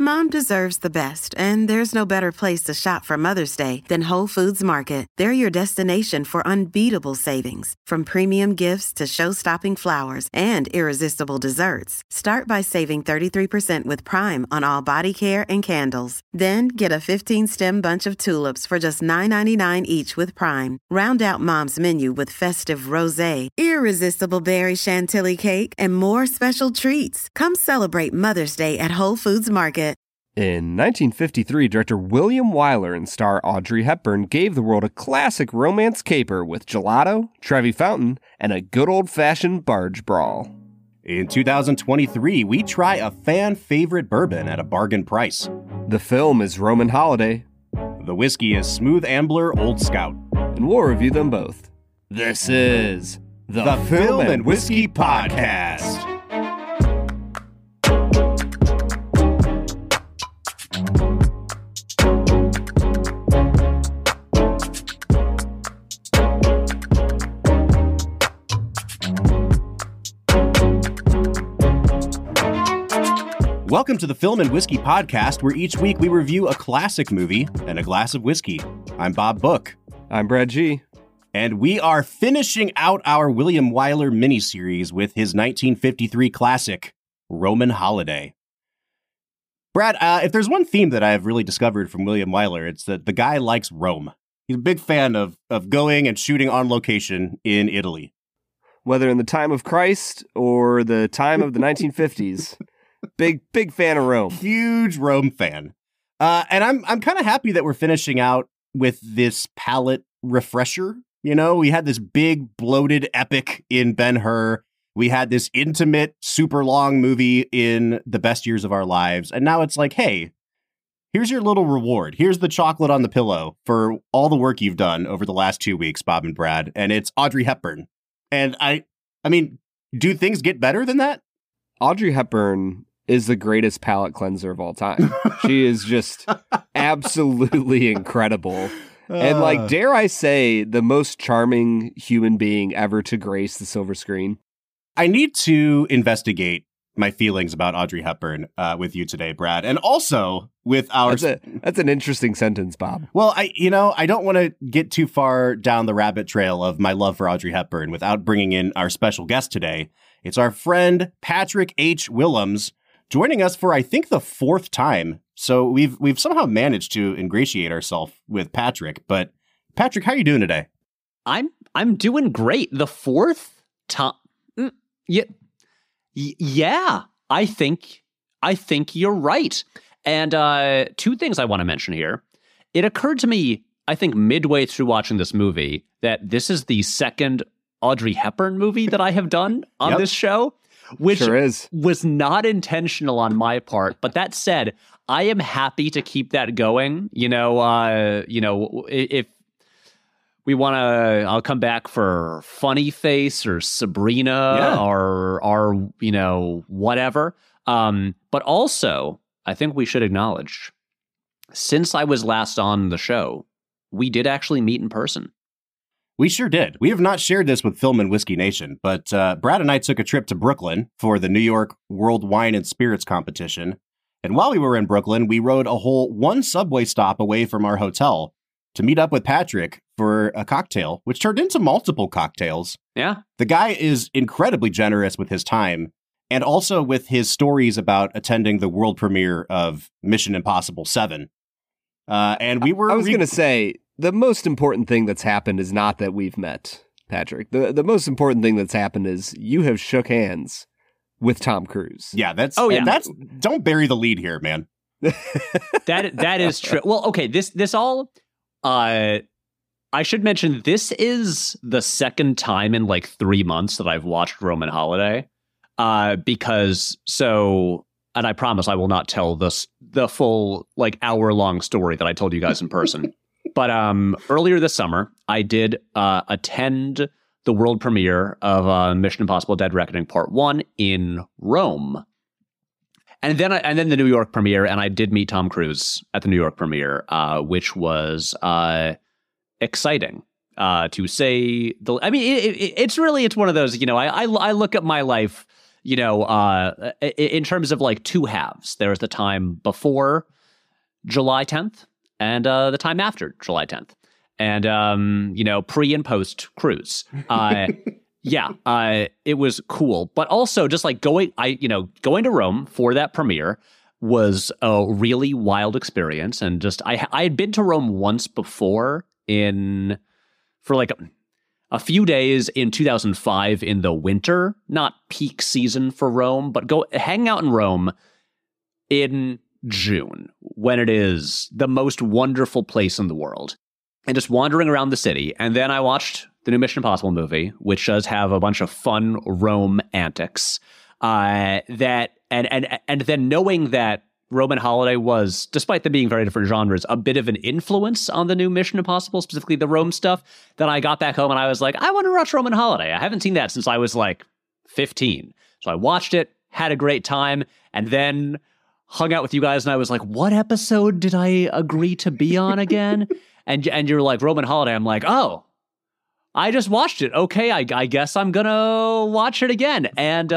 Mom deserves the best, and there's no better place to shop for Mother's Day than Whole Foods Market. They're your destination for unbeatable savings, from premium gifts to show-stopping flowers and irresistible desserts. Start by saving 33% with Prime on all body care and candles. Then get a 15-stem bunch of tulips for just $9.99 each with Prime. Round out Mom's menu with festive rosé, irresistible berry chantilly cake, and more special treats. Come celebrate Mother's Day at Whole Foods Market. In 1953, director William Wyler and star Audrey Hepburn gave the world a classic romance caper with gelato, Trevi Fountain, and a good old-fashioned barge brawl. In 2023, we try a fan-favorite bourbon at a bargain price. The film is Roman Holiday. The whiskey is Smooth Ambler Old Scout. And we'll review them both. This is the Film and Whiskey Podcast. Welcome to the Film and Whiskey Podcast, where each week we review a classic movie and a glass of whiskey. I'm Bob Book. I'm Brad G. And we are finishing out our William Wyler miniseries with his 1953 classic, Roman Holiday. Brad, if there's one theme that I have really discovered from William Wyler, it's that the guy likes Rome. He's a big fan of going and shooting on location in Italy. Whether in the time of Christ or the time of the 1950s. Big fan of Rome. Huge Rome fan. And I'm kind of happy that we're finishing out with this palate refresher. You know, we had this big bloated epic in Ben-Hur. We had this intimate, super long movie in The Best Years of Our Lives. And now it's like, hey, here's your little reward. Here's the chocolate on the pillow for all the work you've done over the last 2 weeks, Bob and Brad. And it's Audrey Hepburn. And I mean, do things get better than that? Audrey Hepburn is the greatest palate cleanser of all time. She is just absolutely incredible. And like, dare I say, the most charming human being ever to grace the silver screen. I need to investigate my feelings about Audrey Hepburn with you today, Brad. And also with our... That's an interesting sentence, Bob. Well, I don't want to get too far down the rabbit trail of my love for Audrey Hepburn without bringing in our special guest today. It's our friend Patrick H. Willems, joining us for, I think, the fourth time. So we've somehow managed to ingratiate ourselves with Patrick. But Patrick, how are you doing today? I'm doing great. The fourth time. Yeah. I think you're right. And two things I want to mention here. It occurred to me, I think, midway through watching this movie, that this is the second Audrey Hepburn movie that I have done on this show. Which sure was not intentional on my part. But that said, I am happy to keep that going. If we want to, I'll come back for Funny Face or Sabrina or whatever. But also, I think we should acknowledge, since I was last on the show, we did actually meet in person. We sure did. We have not shared this with Film and Whiskey Nation, but Brad and I took a trip to Brooklyn for the New York World Wine and Spirits Competition. And while we were in Brooklyn, we rode a whole one subway stop away from our hotel to meet up with Patrick for a cocktail, which turned into multiple cocktails. Yeah. The guy is incredibly generous with his time and also with his stories about attending the world premiere of Mission Impossible 7. And we were... I was going to say... The most important thing that's happened is not that we've met, Patrick. The most important thing that's happened is you have shook hands with Tom Cruise. Yeah, that's don't bury the lead here, man. That is true. Well, okay, this all I should mention, this is the second time in like 3 months that I've watched Roman Holiday. And I promise I will not tell the full like hour-long story that I told you guys in person. But earlier this summer, I did attend the world premiere of Mission Impossible: Dead Reckoning Part 1 in Rome. And then the New York premiere, and I did meet Tom Cruise at the New York premiere, which was exciting to say. It's one of those, I look at my life in terms of like two halves. There's the time before July 10th and the time after July 10th. And, pre and post cruise. It was cool. But also just like going to Rome for that premiere was a really wild experience. And just, I had been to Rome once before for like a few days in 2005 in the winter, not peak season for Rome, but go hang out in Rome in June when it is the most wonderful place in the world. And just wandering around the city. And then I watched the new Mission Impossible movie, which does have a bunch of fun Rome antics. And then knowing that Roman Holiday was, despite them being very different genres, a bit of an influence on the new Mission Impossible, specifically the Rome stuff, then I got back home and I was like, I want to watch Roman Holiday. I haven't seen that since I was like 15. So I watched it, had a great time, and then hung out with you guys and I was like, what episode did I agree to be on again? And you're like, Roman Holiday. I'm like, oh, I just watched it. Okay, I guess I'm gonna watch it again. And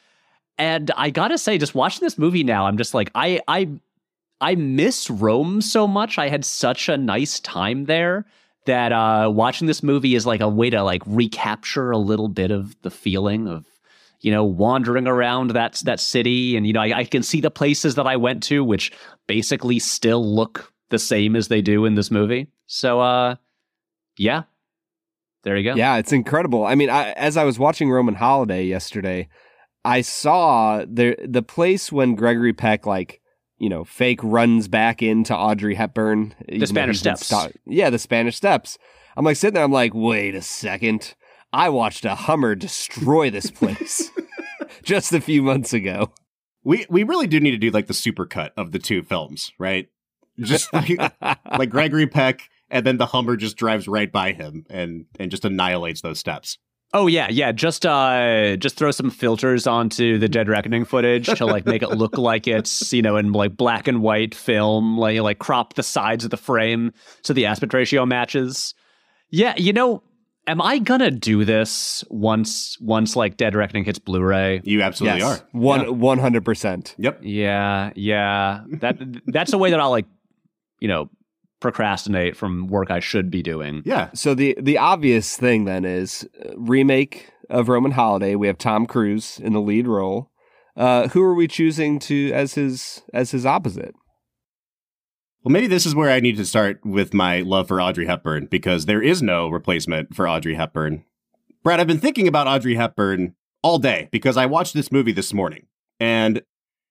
I gotta say, just watching this movie now, I'm just like, I miss Rome so much. I had such a nice time there that watching this movie is like a way to like recapture a little bit of the feeling of, wandering around that city. And, I can see the places that I went to, which basically still look the same as they do in this movie. So, yeah, there you go. Yeah, it's incredible. I mean, as I was watching Roman Holiday yesterday, I saw the place when Gregory Peck, fake runs back into Audrey Hepburn. The Spanish Steps. The Spanish Steps. I'm like sitting there, I'm like, wait a second. I watched a Hummer destroy this place just a few months ago. We really do need to do like the supercut of the two films, right? Just like Gregory Peck, and then the Hummer just drives right by him and just annihilates those steps. Oh yeah. Just throw some filters onto the Dead Reckoning footage to like make it look like it's in like black and white film. Like crop the sides of the frame so the aspect ratio matches. Yeah, am I gonna do this once like Dead Reckoning hits Blu-ray? You absolutely are. 100%. Yep. Yeah. That's a way that I'll procrastinate from work I should be doing. Yeah. So the obvious thing then is remake of Roman Holiday. We have Tom Cruise in the lead role. Who are we choosing as his opposite? Well, maybe this is where I need to start with my love for Audrey Hepburn, because there is no replacement for Audrey Hepburn. Brad, I've been thinking about Audrey Hepburn all day because I watched this movie this morning. And,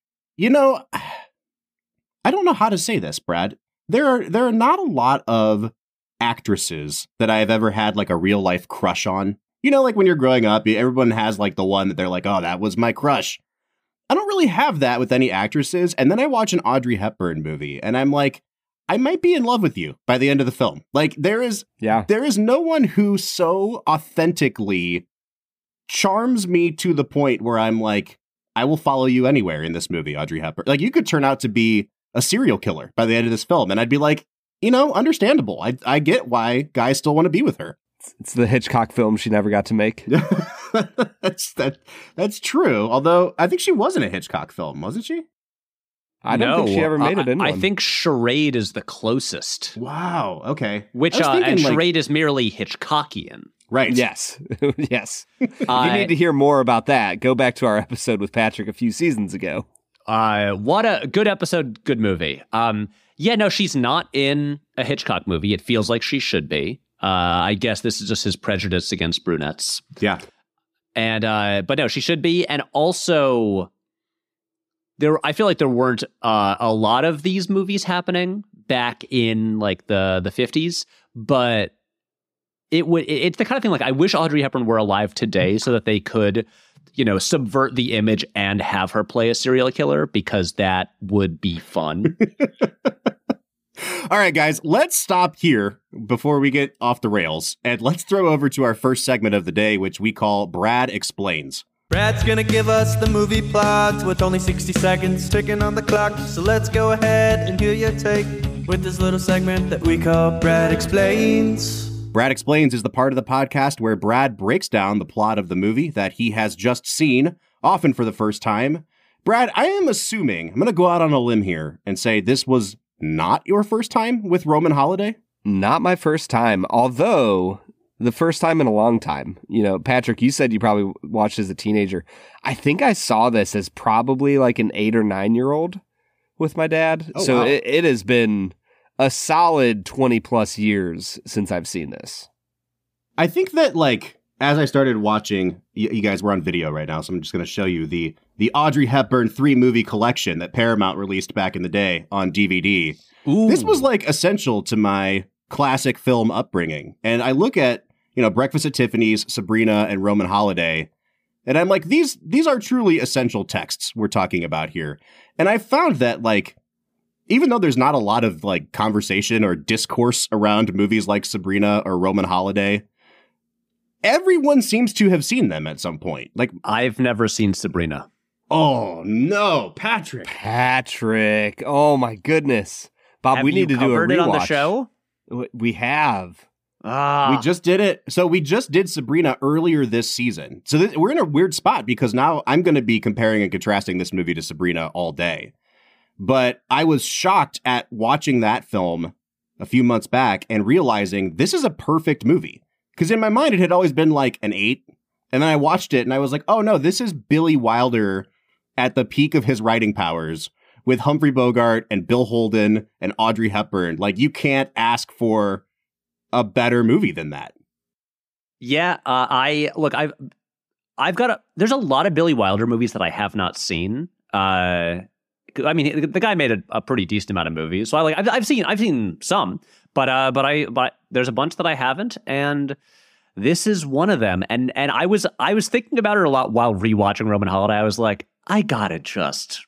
I don't know how to say this, Brad. There are not a lot of actresses that I have ever had like a real life crush on. Like when you're growing up, everyone has like the one that they're like, oh, that was my crush. I don't really have that with any actresses. And then I watch an Audrey Hepburn movie and I'm like, I might be in love with you by the end of the film. Like there is no one who so authentically charms me to the point where I'm like, I will follow you anywhere in this movie, Audrey Hepburn. Like you could turn out to be a serial killer by the end of this film. And I'd be like, understandable. I get why guys still want to be with her. It's the Hitchcock film she never got to make. That's true. Although I think she was in a Hitchcock film, wasn't she? I don't think she ever made it in one. I think Charade is the closest. Wow. Okay. Which and Charade is merely Hitchcockian. Right. Yes. Yes. If you need to hear more about that, go back to our episode with Patrick a few seasons ago. What a good episode, good movie. She's not in a Hitchcock movie. It feels like she should be. I guess this is just his prejudice against brunettes. Yeah. And but no, she should be. And also I feel like there weren't a lot of these movies happening back in like the 50s, but it's the kind of thing like I wish Audrey Hepburn were alive today so that they could subvert the image and have her play a serial killer, because that would be fun. All right, guys, let's stop here before we get off the rails, and let's throw over to our first segment of the day, which we call Brad Explains. Brad's gonna give us the movie plot with only 60 seconds ticking on the clock. So let's go ahead and hear your take with this little segment that we call Brad Explains. Brad Explains is the part of the podcast where Brad breaks down the plot of the movie that he has just seen often for the first time. Brad, I am assuming, I'm going to go out on a limb here and say this was not your first time with Roman Holiday? Not my first time, although the first time in a long time. You know, Patrick, you said you probably watched as a teenager. I think I saw this as probably like an 8 or 9-year-old with my dad. Oh, so wow. it has been a solid 20 plus years since I've seen this. I think that, like, as I started watching, you guys were on video right now, so I'm just going to show you the Audrey Hepburn 3-movie collection that Paramount released back in the day on DVD. Ooh. This was, like, essential to my classic film upbringing. And I look at, you know, Breakfast at Tiffany's, Sabrina, and Roman Holiday, and I'm like, these are truly essential texts we're talking about here. And I found that, like, even though there's not a lot of, like, conversation or discourse around movies like Sabrina or Roman Holiday, everyone seems to have seen them at some point. Like, I've never seen Sabrina. oh no, Patrick. Patrick, oh my goodness. Bob, Have we need you to do a covered rewatch. it on the show? We have. We just did it. So we just did Sabrina earlier this season. So we're in a weird spot because now I'm going to be comparing and contrasting this movie to Sabrina all day. But I was shocked at watching that film a few months back and realizing this is a perfect movie. Because in my mind, it had always been like an 8. And then I watched it and I was like, oh no, this is Billy Wilder at the peak of his writing powers with Humphrey Bogart and Bill Holden and Audrey Hepburn. Like, you can't ask for a better movie than that. Yeah, I've got there's a lot of Billy Wilder movies that I have not seen. I mean, the guy made a pretty decent amount of movies, so I've seen some, but there's a bunch that I haven't, and this is one of them. And I was thinking about it a lot while rewatching Roman Holiday. I was like, I gotta just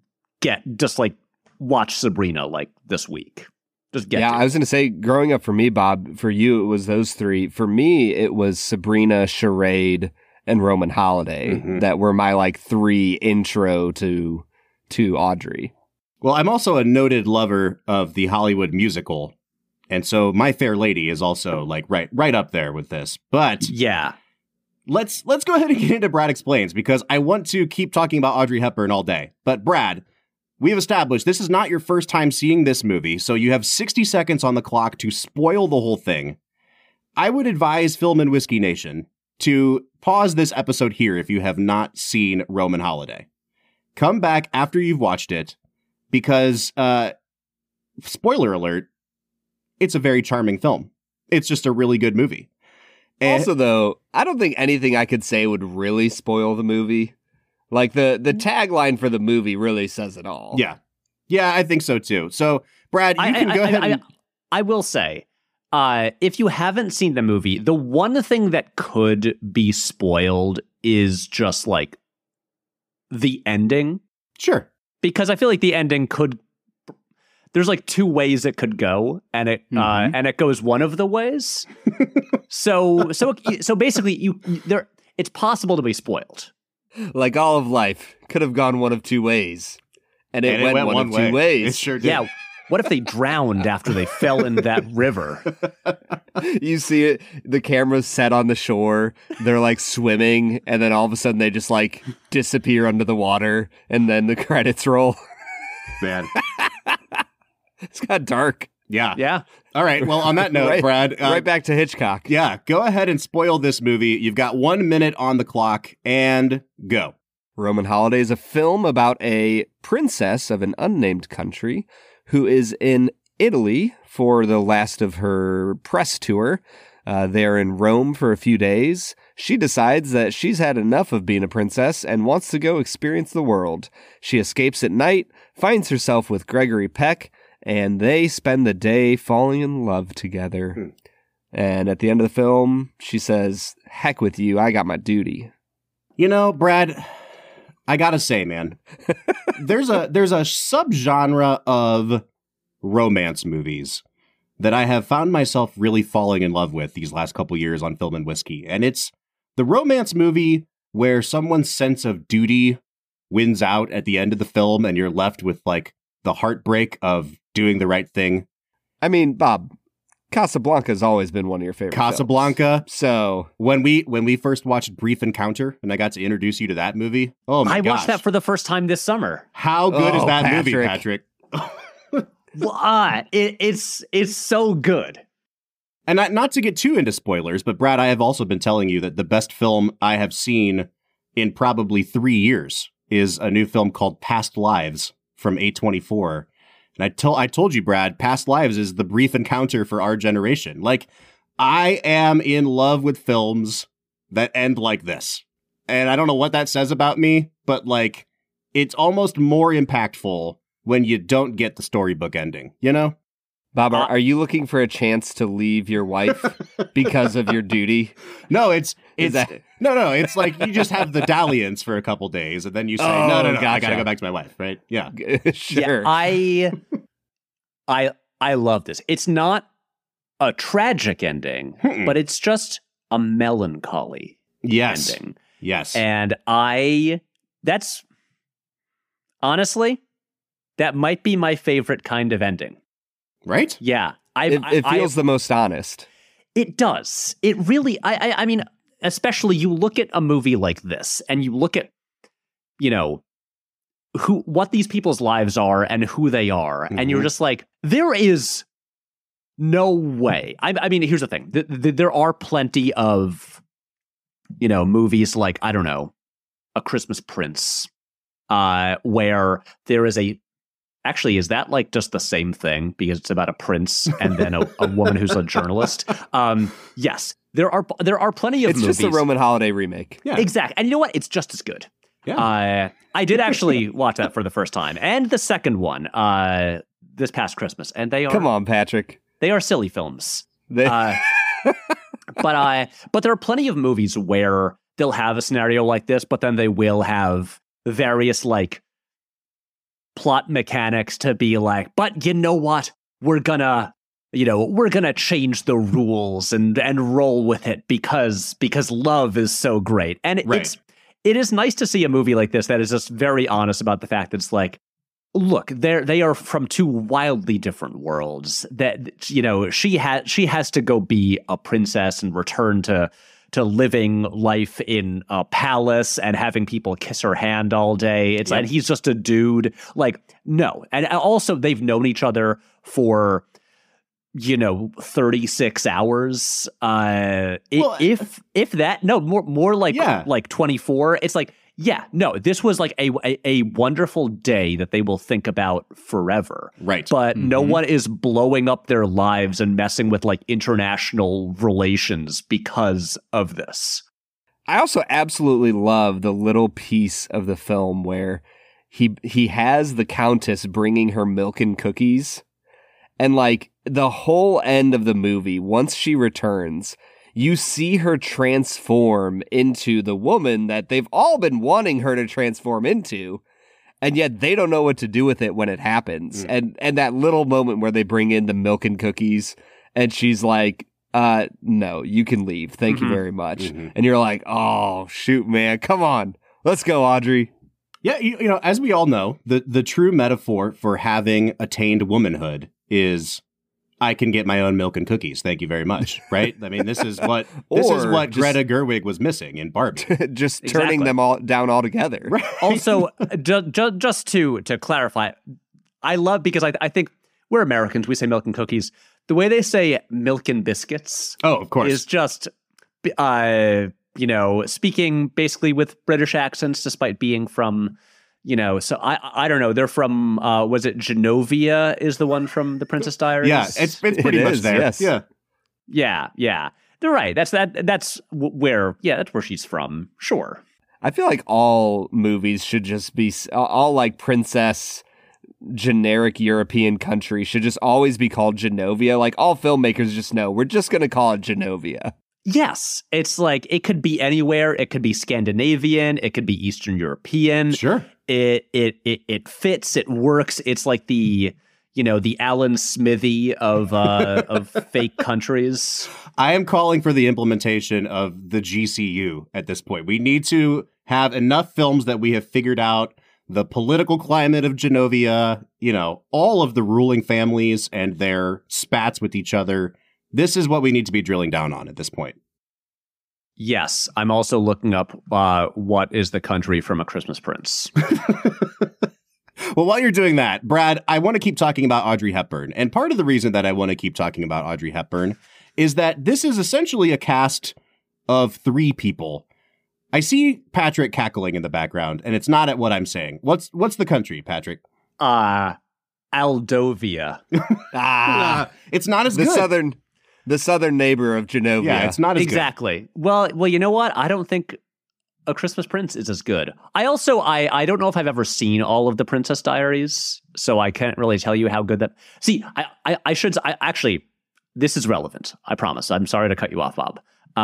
watch Sabrina like this week. I was going to say, growing up for me, Bob, for you, it was those 3. For me, it was Sabrina, Charade, and Roman Holiday that were my like 3 intro to Audrey. Well, I'm also a noted lover of the Hollywood musical. And so My Fair Lady is also like right up there with this. But yeah, let's go ahead and get into Brad Explains, because I want to keep talking about Audrey Hepburn all day. But Brad, we have established this is not your first time seeing this movie, so you have 60 seconds on the clock to spoil the whole thing. I would advise Film and Whiskey Nation to pause this episode here if you have not seen Roman Holiday. Come back after you've watched it, because, spoiler alert, it's a very charming film. It's just a really good movie. And Also, though, I don't think anything I could say would really spoil the movie. Like, the tagline for the movie really says it all. Yeah. Yeah, I think so too. So, Brad, you can go ahead and... I will say, if you haven't seen the movie, the one thing that could be spoiled is just like the ending. Sure. Because I feel like the ending could... There's like 2 ways it could go, and it goes one of the ways. so basically, it's possible to be spoiled. Like all of life could have gone one of 2 ways, and it went one of 2 ways. It sure did. Yeah. What if they drowned after they fell in that river? You see it, the camera's set on the shore, they're like swimming, and then all of a sudden they just like disappear under the water, and then the credits roll. Man. It's got dark. Yeah. Yeah. All right. Well, on that note, Brad. Right back to Hitchcock. Yeah. Go ahead and spoil this movie. You've got 1 minute on the clock, and go. Roman Holiday is a film about a princess of an unnamed country who is in Italy for the last of her press tour. They're in Rome for a few days. She decides that she's had enough of being a princess and wants to go experience the world. She escapes at night, finds herself with Gregory Peck, and they spend the day falling in love together. And at the end of the film, she says, "Heck with you, I got my duty." You know, Brad, I gotta say, man, there's a subgenre of romance movies that I have found myself really falling in love with these last couple years on Film and Whiskey. And it's the romance movie where someone's sense of duty wins out at the end of the film and you're left with like the heartbreak of doing the right thing. I mean, Bob, Casablanca's always been one of your favorite Casablanca. films. So When we first watched Brief Encounter, and I got to introduce you to that movie, oh my gosh. I watched that for the first time this summer. How good is that movie, Patrick. Patrick? It's so good. And not to get too into spoilers, but Brad, I have also been telling you that the best film I have seen in probably 3 years is a new film called Past Lives from A24. And I told you, Brad, Past Lives is the Brief Encounter for our generation. Like, I am in love with films that end like this. And I don't know what that says about me, but like, it's almost more impactful when you don't get the storybook ending, you know? Bob, are you looking for a chance to leave your wife because of your duty? No, it's that- no. It's like you just have the dalliance for a couple days, and then you say, no, I gotcha. gotta go back to my wife, right? Yeah, Sure. Yeah, I love this. It's not a tragic ending, but it's just a melancholy yes, ending. yes, And that's honestly, that might be my favorite kind of ending. right? Yeah. It feels the most honest. It does. It really, I mean, especially you look at a movie like this and you look at, what these people's lives are and who they are. And you're just like, there is no way. I mean, here's the thing. There are plenty of, movies like, I don't know, A Christmas Prince, where there is actually, is that like just the same thing because it's about a prince and then a woman who's a journalist? Yes, there are plenty of movies. It's just a Roman holiday remake. Yeah, Exactly. And you know what? It's just as good. Yeah. I did actually watch that for the first time and the second one this past Christmas, and they are Come on, Patrick. they are silly films. They- But there are plenty of movies where they'll have a scenario like this, but then they will have various like plot mechanics to be like, but you know what? We're gonna change the rules and roll with it because love is so great. And Right. it is nice to see a movie like this that is just very honest about the fact that it's like, look, they are from two wildly different worlds. That she has to go be a princess and return to living life in a palace and having people kiss her hand all day. And he's just a dude. Like, no. And also they've known each other for 36 hours. If that, no, more like 24. It's like, yeah, no, this was like a wonderful day that they will think about forever. Right. But no one is blowing up their lives and messing with like international relations because of this. I also absolutely love the little piece of the film where he has the Countess bringing her milk and cookies. And like the whole end of the movie, once she returns, you see her transform into the woman that they've all been wanting her to transform into. And yet they don't know what to do with it when it happens. And that little moment where they bring in the milk and cookies and she's like, no, you can leave. Thank you very much. And you're like, oh, shoot, man. Come on. Let's go, Audrey. Yeah, as we all know, the true metaphor for having attained womanhood is I can get my own milk and cookies. Thank you very much. Right? I mean, this is what Greta Gerwig was missing in Barbie. Just turning them all down altogether. Right. Also, just to clarify, I love, because I think we're Americans, we say milk and cookies. The way they say milk and biscuits, Oh, of course, is just, speaking basically with British accents, despite being from, so I don't know. They're from, was it Genovia is the one from The Princess Diaries? Yeah, it's pretty much there. Yes. Yeah. Yeah. They're right. That's where she's from. Sure. I feel like all movies should just be all like princess generic European country should just always be called Genovia. Like all filmmakers just know we're just going to call it Genovia. Yes. It's like it could be anywhere. It could be Scandinavian. It could be Eastern European. Sure. It fits. It works. It's like the Alan Smithy of fake countries. I am calling for the implementation of the GCU at this point. We need to have enough films that we have figured out the political climate of Genovia, all of the ruling families and their spats with each other. This is what we need to be drilling down on at this point. Yes, I'm also looking up what is the country from A Christmas Prince. Well, while you're doing that, Brad, I want to keep talking about Audrey Hepburn. And part of the reason that I want to keep talking about Audrey Hepburn is that this is essentially a cast of 3 people. I see Patrick cackling in the background, and it's not at what I'm saying. What's the country, Patrick? Aldovia. It's not as good. The southern neighbor of Genovia. Yeah, it's not as Exactly. Well, you know what? I don't think A Christmas Prince is as good. I don't know if I've ever seen all of the Princess Diaries, so I can't really tell you how good that. See, I should actually. This is relevant. I promise. I'm sorry to cut you off, Bob.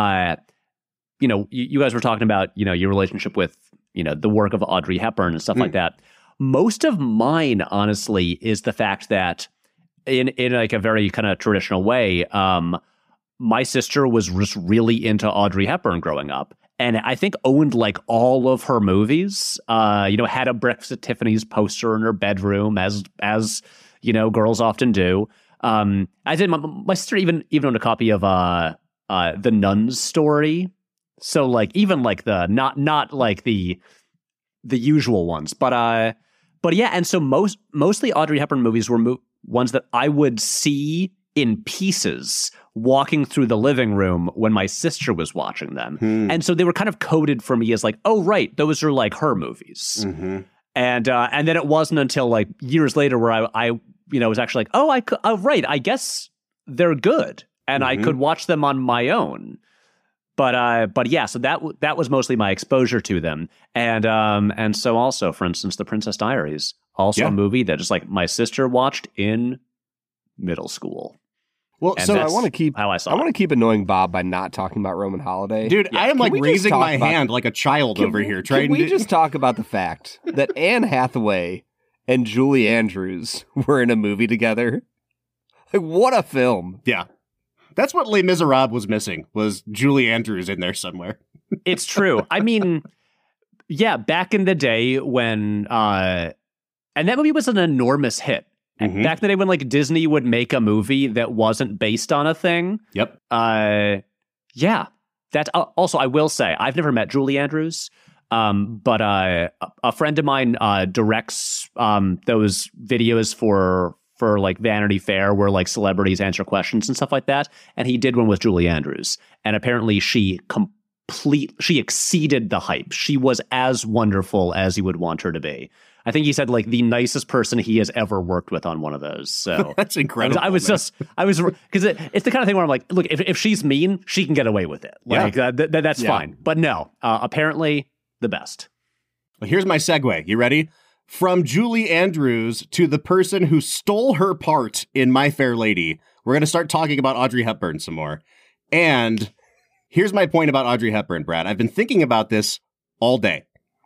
You guys were talking about your relationship with the work of Audrey Hepburn and stuff like that. Most of mine, honestly, is the fact that in like a very kind of traditional way, my sister was just really into Audrey Hepburn growing up. And I think owned like all of her movies, had a Breakfast at Tiffany's poster in her bedroom as girls often do. I did. My sister even owned a copy of The Nun's Story. So like even like the not like the usual ones, but yeah. And so mostly Audrey Hepburn movies were ones that I would see in pieces walking through the living room when my sister was watching them. And so they were kind of coded for me as like, oh, right, those are like her movies. Mm-hmm. And then it wasn't until like years later where I was actually like, right, I guess they're good. And I could watch them on my own. But yeah, so that was mostly my exposure to them. And so also, for instance, The Princess Diaries, also a movie that just like my sister watched in middle school. Well, And so that's I want to keep how I saw I want it. to keep annoying Bob by not talking about Roman Holiday. dude, I am Can like we just raising talk my about- hand like a child over here. Can we just talk about the fact that Anne Hathaway and Julie Andrews were in a movie together? Like, what a film. Yeah. That's what Les Miserables was missing, was Julie Andrews in there somewhere. It's true. I mean, yeah, back in the day when and that movie was an enormous hit. Mhm. Back in the day when like Disney would make a movie that wasn't based on a thing. Yep. Yeah. That also, I will say, I've never met Julie Andrews, but a friend of mine directs those videos for like Vanity Fair where like celebrities answer questions and stuff like that. And he did one with Julie Andrews. And apparently she exceeded the hype. She was as wonderful as you would want her to be. I think he said like the nicest person he has ever worked with on one of those. So That's incredible. I was because it's the kind of thing where I'm like, look, if she's mean, she can get away with it. Like that's fine. But no, apparently the best. Well, here's my segue. You ready? From Julie Andrews to the person who stole her part in My Fair Lady, we're going to start talking about Audrey Hepburn some more. And here's my point about Audrey Hepburn, Brad. I've been thinking about this all day.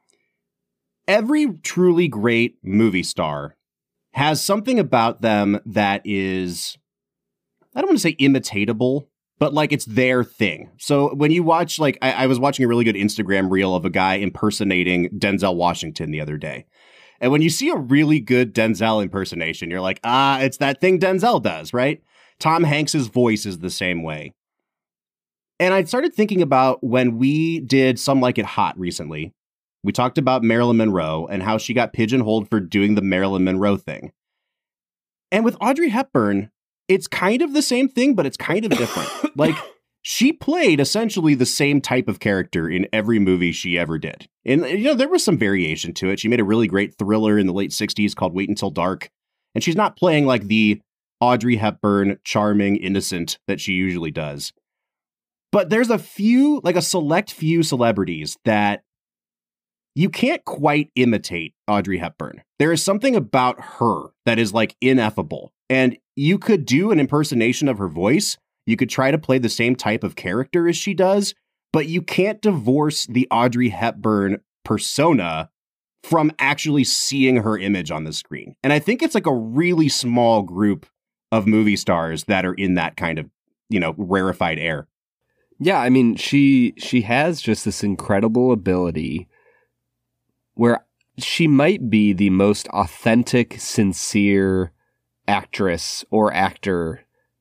Every truly great movie star has something about them that is, I don't want to say imitatable, but like it's their thing. So when you watch, like I was watching a really good Instagram reel of a guy impersonating Denzel Washington the other day. And when you see a really good Denzel impersonation, you're like, it's that thing Denzel does, right? Tom Hanks's voice is the same way. And I started thinking about when we did Some Like It Hot recently. We talked about Marilyn Monroe and how she got pigeonholed for doing the Marilyn Monroe thing. And with Audrey Hepburn, it's kind of the same thing, but it's kind of different. Like, she played essentially the same type of character in every movie she ever did. And, there was some variation to it. She made a really great thriller in the late 60s called Wait Until Dark. And she's not playing like the Audrey Hepburn charming innocent that she usually does. But there's a select few celebrities that you can't quite imitate Audrey Hepburn. There is something about her that is like ineffable. And you could do an impersonation of her voice. You could try to play the same type of character as she does, but you can't divorce the Audrey Hepburn persona from actually seeing her image on the screen. And I think it's like a really small group of movie stars that are in that kind of, rarefied air. Yeah, I mean, she has just this incredible ability where she might be the most authentic, sincere actress or actor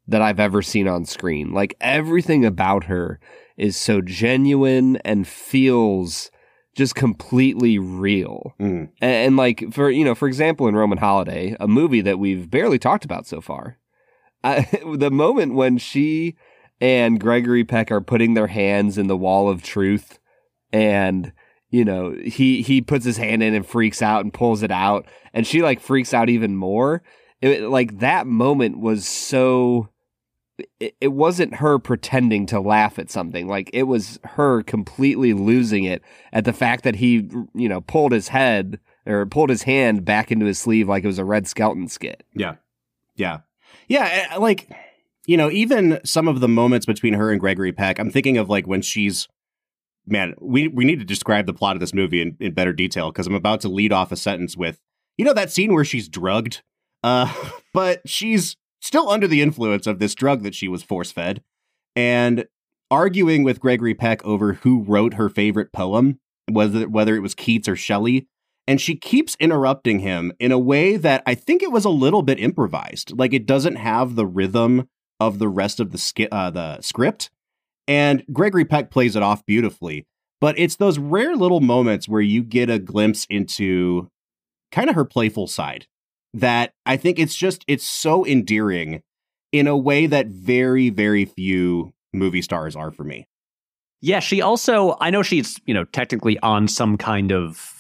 that I've ever seen on screen. Like, everything about her is so genuine and feels just completely real. And like, for example, in Roman Holiday, a movie that we've barely talked about so far, the moment when she and Gregory Peck are putting their hands in the wall of truth, and he puts his hand in and freaks out and pulls it out, and she like freaks out even more. Like, that moment was so, it wasn't her pretending to laugh at something. Like, it was her completely losing it at the fact that he pulled his hand back into his sleeve like it was a Red Skelton skit. Yeah. Like, even some of the moments between her and Gregory Peck, I'm thinking of like when she's, man, we need to describe the plot of this movie in better detail, because I'm about to lead off a sentence with, that scene where she's drugged, but she's still under the influence of this drug that she was force-fed, and arguing with Gregory Peck over who wrote her favorite poem, whether it was Keats or Shelley. And she keeps interrupting him in a way that I think it was a little bit improvised. Like, it doesn't have the rhythm of the rest of the script. And Gregory Peck plays it off beautifully. But it's those rare little moments where you get a glimpse into kind of her playful side that I think it's so endearing in a way that very, very few movie stars are for me. Yeah, she also, I know she's, technically on some kind of,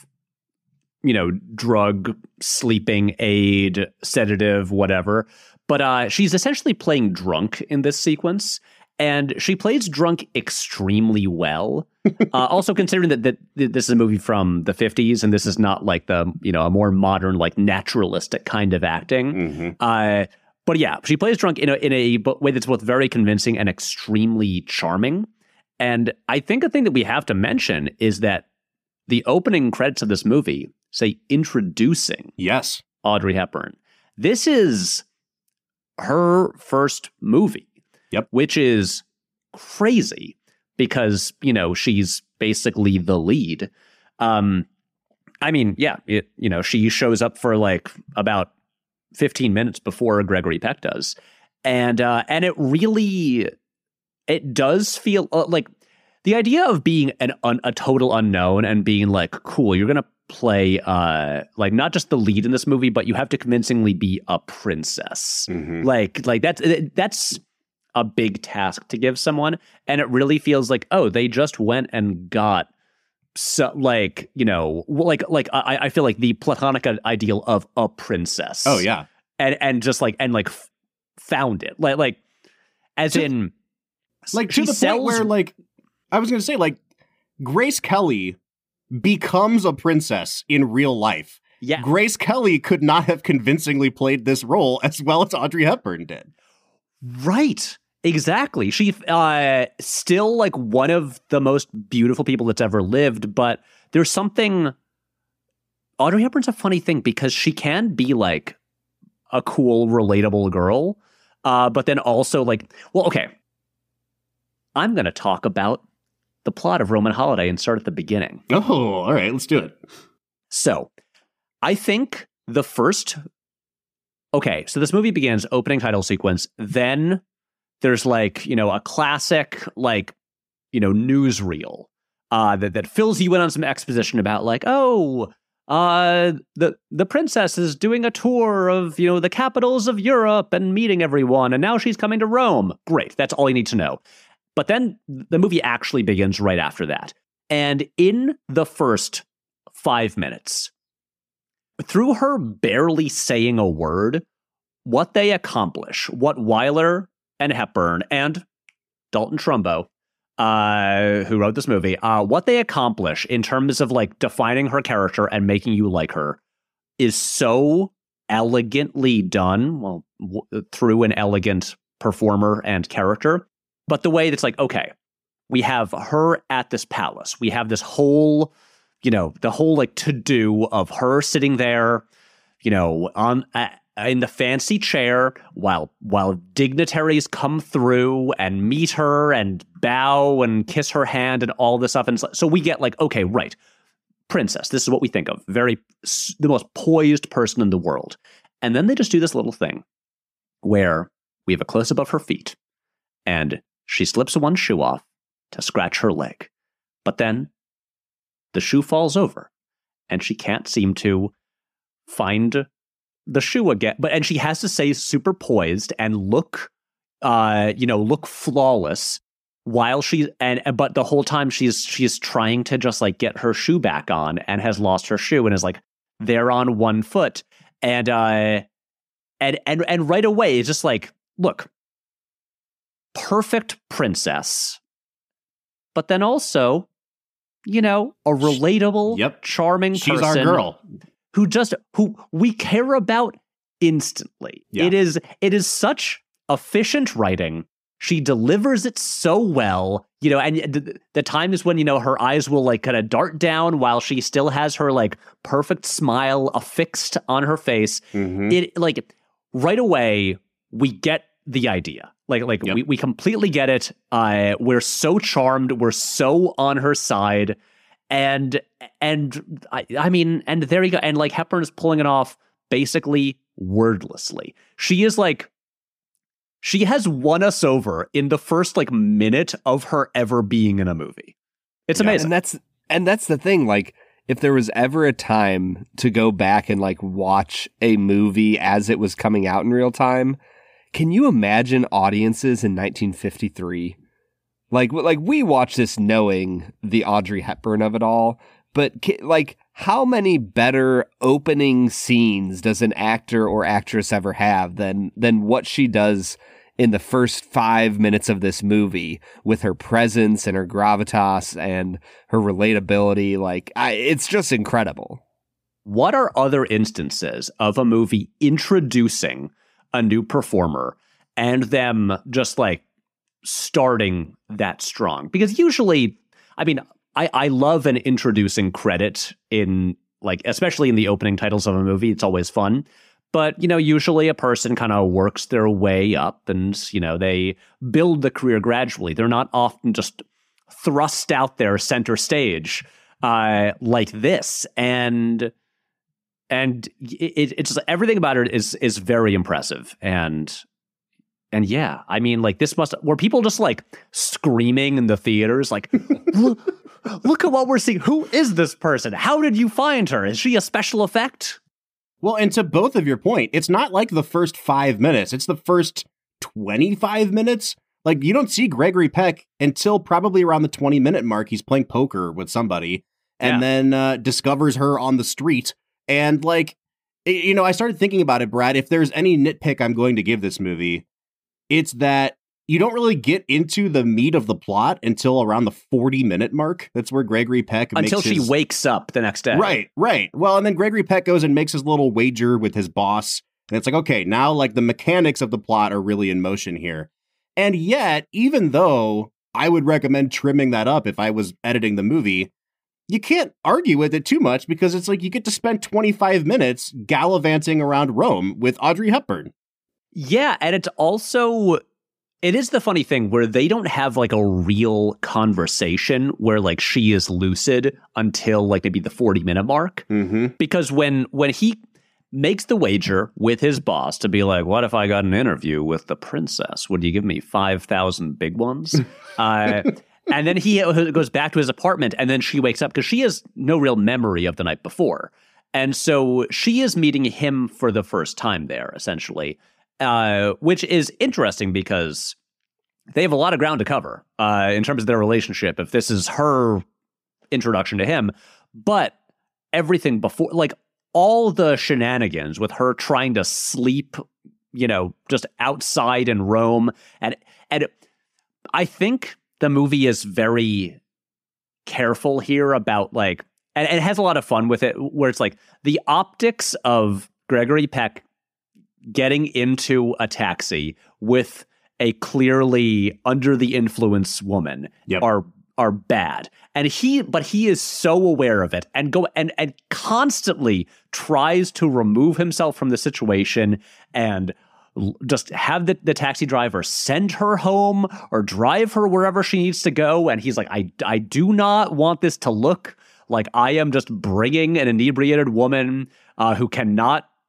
drug, sleeping aid, sedative, whatever. But she's essentially playing drunk in this sequence. And she plays drunk extremely well. Also considering that this is a movie from the 50s, and this is not like the, a more modern, like naturalistic kind of acting. But yeah, she plays drunk in a way that's both very convincing and extremely charming. And I think a thing that we have to mention is that the opening credits of this movie say introducing Audrey Hepburn. This is her first movie. Yep. Which is crazy because, she's basically the lead. She shows up for like about 15 minutes before Gregory Peck does. And it does feel like the idea of being a total unknown and being like, cool, you're going to play like not just the lead in this movie, but you have to convincingly be a princess. Like that's a big task to give someone, and it really feels like, oh, they just went and got I feel like the platonic ideal of a princess. Oh yeah, and just like found it like as to, in like to the point where like I was gonna say like Grace Kelly becomes a princess in real life. Yeah, Grace Kelly could not have convincingly played this role as well as Audrey Hepburn did. Right. Exactly. She still like one of the most beautiful people that's ever lived, but there's something. Audrey Hepburn's a funny thing because she can be like a cool, relatable girl, but then also like, well, okay. I'm going to talk about the plot of Roman Holiday and start at the beginning. Oh, all right. Let's do it. So I think the first. Okay, so this movie begins opening title sequence. Then there's like, a classic like, newsreel that fills you in on some exposition about like, oh, the princess is doing a tour of, the capitals of Europe and meeting everyone, and now she's coming to Rome. Great, that's all you need to know. But then the movie actually begins right after that. And in the first 5 minutes, through her barely saying a word, what they accomplish, what Wyler and Hepburn and Dalton Trumbo, who wrote this movie, what they accomplish in terms of like defining her character and making you like her is so elegantly done, well, through an elegant performer and character. But the way that's like, okay, we have her at this palace. We have this whole, the whole like to-do of her sitting there, on in the fancy chair while dignitaries come through and meet her and bow and kiss her hand and all this stuff. And so we get like, okay, right, princess. This is what we think of. The most poised person in the world. And then they just do this little thing where we have a close-up of her feet, and she slips one shoe off to scratch her leg. But then the shoe falls over, and she can't seem to find the shoe again. And she has to stay super poised and look flawless while but the whole time she's trying to just like get her shoe back on and has lost her shoe and is like there on one foot. And right away, it's just like, look, perfect princess, but then also, a relatable, charming person. She's our girl. Who we care about instantly. Yeah. It is such efficient writing. She delivers it so well, and the time is when, her eyes will like kind of dart down while she still has her like perfect smile affixed on her face. Mm-hmm. It like right away, we get the idea. Yep. we completely get it. We're so charmed. We're so on her side. And I mean, and there you go. And like Hepburn is pulling it off basically wordlessly. She is like, she has won us over in the first like minute of her ever being in a movie. It's amazing. And that's the thing. Like, if there was ever a time to go back and like watch a movie as it was coming out in real time, can you imagine audiences in 1953? Like we watch this knowing the Audrey Hepburn of it all, but like how many better opening scenes does an actor or actress ever have than what she does in the first 5 minutes of this movie with her presence and her gravitas and her relatability? Like, it's just incredible. What are other instances of a movie introducing a new performer and them just like starting that strong? Because usually, I mean, I love an introducing credit in like, especially in the opening titles of a movie. It's always fun. But, usually a person kind of works their way up and, they build the career gradually. They're not often just thrust out there center stage like this. And it's just, everything about it is very impressive. And yeah, I mean, like were people just like screaming in the theaters? Like, look at what we're seeing. Who is this person? How did you find her? Is she a special effect? Well, and to both of your point, it's not like the first 5 minutes. It's the first 25 minutes. Like, you don't see Gregory Peck until probably around the 20-minute mark. He's playing poker with somebody and then discovers her on the street. And like, I started thinking about it, Brad. If there's any nitpick I'm going to give this movie, it's that you don't really get into the meat of the plot until around the 40-minute mark. That's where Gregory Peck until she wakes up the next day. Right. Well, and then Gregory Peck goes and makes his little wager with his boss. And it's like, okay, now like the mechanics of the plot are really in motion here. And yet, even though I would recommend trimming that up if I was editing the movie, you can't argue with it too much because it's like you get to spend 25 minutes gallivanting around Rome with Audrey Hepburn. Yeah, and it's also... It is the funny thing where they don't have like a real conversation where like she is lucid until like maybe the 40-minute mark. Mm-hmm. Because when he makes the wager with his boss to be like, what if I got an interview with the princess? Would you give me 5,000 big ones? And then he goes back to his apartment and then she wakes up because she has no real memory of the night before. And so she is meeting him for the first time there, essentially. Which is interesting because they have a lot of ground to cover in terms of their relationship if this is her introduction to him. But everything before, like all the shenanigans with her trying to sleep, just outside in Rome. And I think the movie is very careful here about like, and it has a lot of fun with it where it's like the optics of Gregory Peck getting into a taxi with a clearly under the influence woman are bad. And he is so aware of it and constantly tries to remove himself from the situation and just have the taxi driver send her home or drive her wherever she needs to go. And he's like, I do not want this to look like I am just bringing an inebriated woman who cannot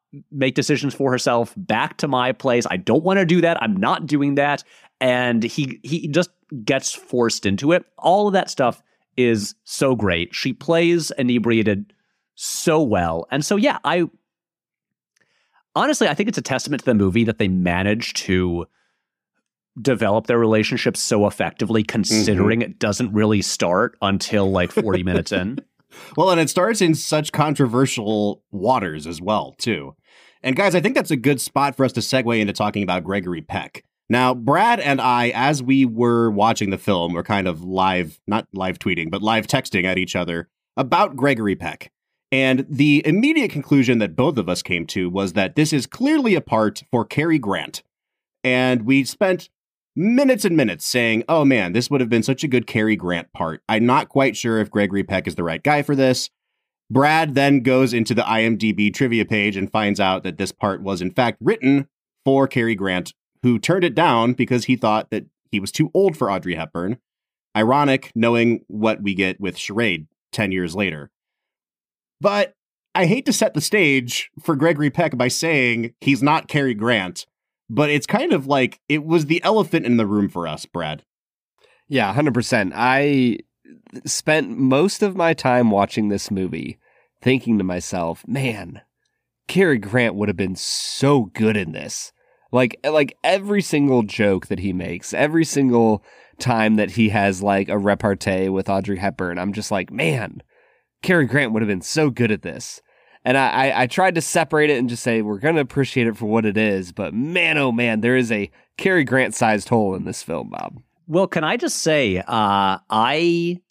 make decisions for herself, back to my place. I don't want to do that. I'm not doing that. And he just gets forced into it. All of that stuff is so great. She plays inebriated so well. And so, yeah, honestly, I think it's a testament to the movie that they managed to develop their relationship so effectively, considering it doesn't really start until like 40 minutes in. Well, and it starts in such controversial waters as well, too. And guys, I think that's a good spot for us to segue into talking about Gregory Peck. Now, Brad and I, as we were watching the film, were kind of not live tweeting, but live texting at each other about Gregory Peck. And the immediate conclusion that both of us came to was that this is clearly a part for Cary Grant. And we spent minutes and minutes saying, oh man, this would have been such a good Cary Grant part. I'm not quite sure if Gregory Peck is the right guy for this. Brad then goes into the IMDb trivia page and finds out that this part was in fact written for Cary Grant, who turned it down because he thought that he was too old for Audrey Hepburn. Ironic, knowing what we get with Charade 10 years later. But I hate to set the stage for Gregory Peck by saying he's not Cary Grant, but it's kind of like it was the elephant in the room for us, Brad. Yeah, 100%. I spent most of my time watching this movie thinking to myself, man, Cary Grant would have been so good in this. Like every single joke that he makes, every single time that he has like a repartee with Audrey Hepburn, I'm just like, man, Cary Grant would have been so good at this. And I tried to separate it and just say, we're going to appreciate it for what it is. But man, oh man, there is a Cary Grant-sized hole in this film, Bob. Well, can I just say, I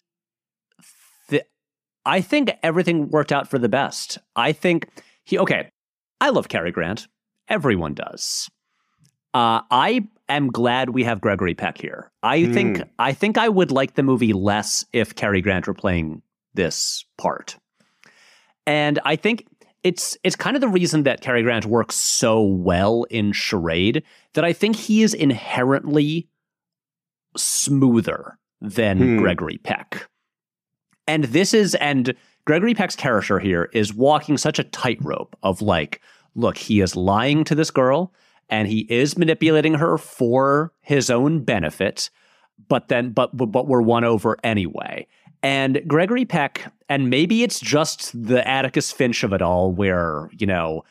think everything worked out for the best. I think I love Cary Grant. Everyone does. I am glad we have Gregory Peck here. I think I would like the movie less if Cary Grant were playing this part. And I think it's kind of the reason that Cary Grant works so well in Charade, that I think he is inherently smoother than Gregory Peck. And Gregory Peck's character here is walking such a tightrope of like, look, he is lying to this girl and he is manipulating her for his own benefit, but we're won over anyway. And Gregory Peck, and maybe it's just the Atticus Finch of it all, where, you know,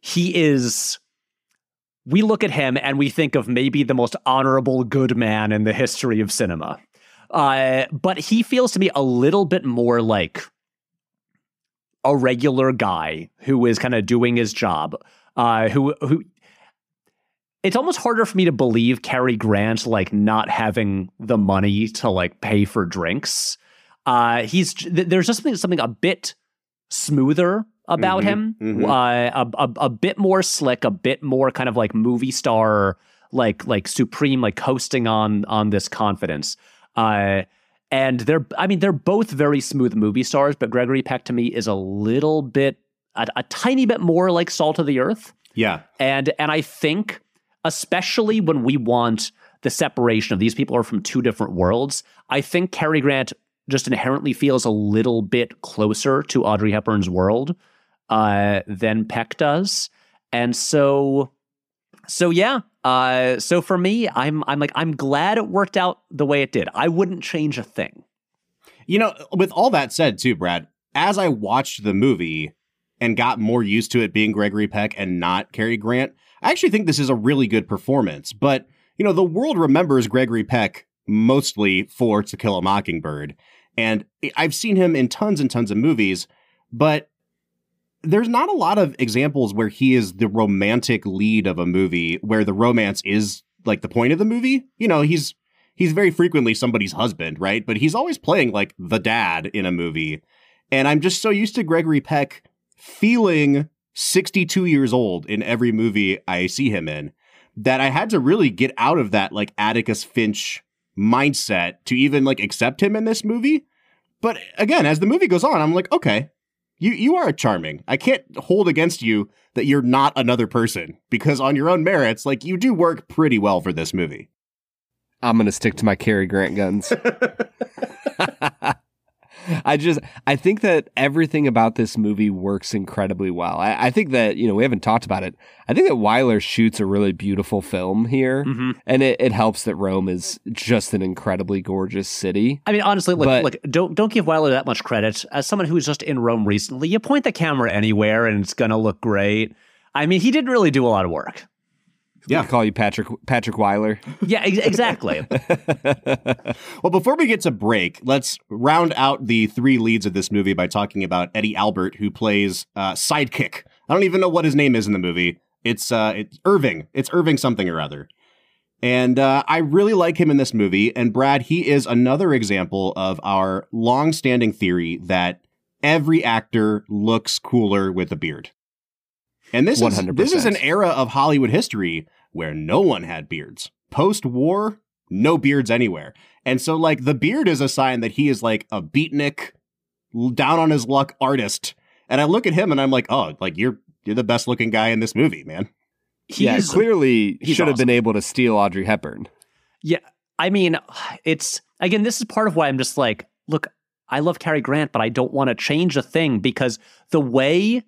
we look at him and we think of maybe the most honorable good man in the history of cinema. But he feels to me a little bit more like a regular guy who is kind of doing his job, who it's almost harder for me to believe Cary Grant, like, not having the money to, like, pay for drinks. There's just something a bit smoother about him, a bit more slick, a bit more kind of like movie star, like supreme, like coasting on this confidence. And they're both very smooth movie stars, but Gregory Peck to me is a little bit, a tiny bit more like salt of the earth. Yeah. And I think, especially when we want the separation of these people are from two different worlds, I think Cary Grant just inherently feels a little bit closer to Audrey Hepburn's world than Peck does. And so yeah. So for me, I'm glad it worked out the way it did. I wouldn't change a thing. You know, with all that said too, Brad, as I watched the movie and got more used to it being Gregory Peck and not Cary Grant, I actually think this is a really good performance. But, you know, the world remembers Gregory Peck mostly for To Kill a Mockingbird. And I've seen him in tons and tons of movies, but there's not a lot of examples where he is the romantic lead of a movie where the romance is like the point of the movie. You know, he's very frequently somebody's husband, right? But he's always playing like the dad in a movie. And I'm just so used to Gregory Peck feeling 62 years old in every movie I see him in that I had to really get out of that like Atticus Finch mindset to even like accept him in this movie. But again, as the movie goes on, I'm like, okay, you are charming. I can't hold against you that you're not another person, because on your own merits, like, you do work pretty well for this movie. I'm going to stick to my Cary Grant guns. I think that everything about this movie works incredibly well. I think that, we haven't talked about it. I think that Weiler shoots a really beautiful film here, and it helps that Rome is just an incredibly gorgeous city. I mean, honestly, look, don't give Weiler that much credit. As someone who was just in Rome recently, you point the camera anywhere and it's going to look great. I mean, he didn't really do a lot of work. Yeah, call you Patrick Weiler. Yeah, exactly. Well, before we get to break, let's round out the three leads of this movie by talking about Eddie Albert, who plays Sidekick. I don't even know what his name is in the movie. It's Irving. It's Irving something or other. And I really like him in this movie. And Brad, he is another example of our long-standing theory that every actor looks cooler with a beard. And this is an era of Hollywood history where no one had beards. Post-war, no beards anywhere. And so, like, the beard is a sign that he is, like, a beatnik, down on his luck artist. And I look at him and I'm like, oh, like, you're the best-looking guy in this movie, man. Clearly he's should have awesome. been able to steal Audrey Hepburn. Yeah, I mean, this is part of why I'm just like, look, I love Cary Grant, but I don't want to change a thing because the way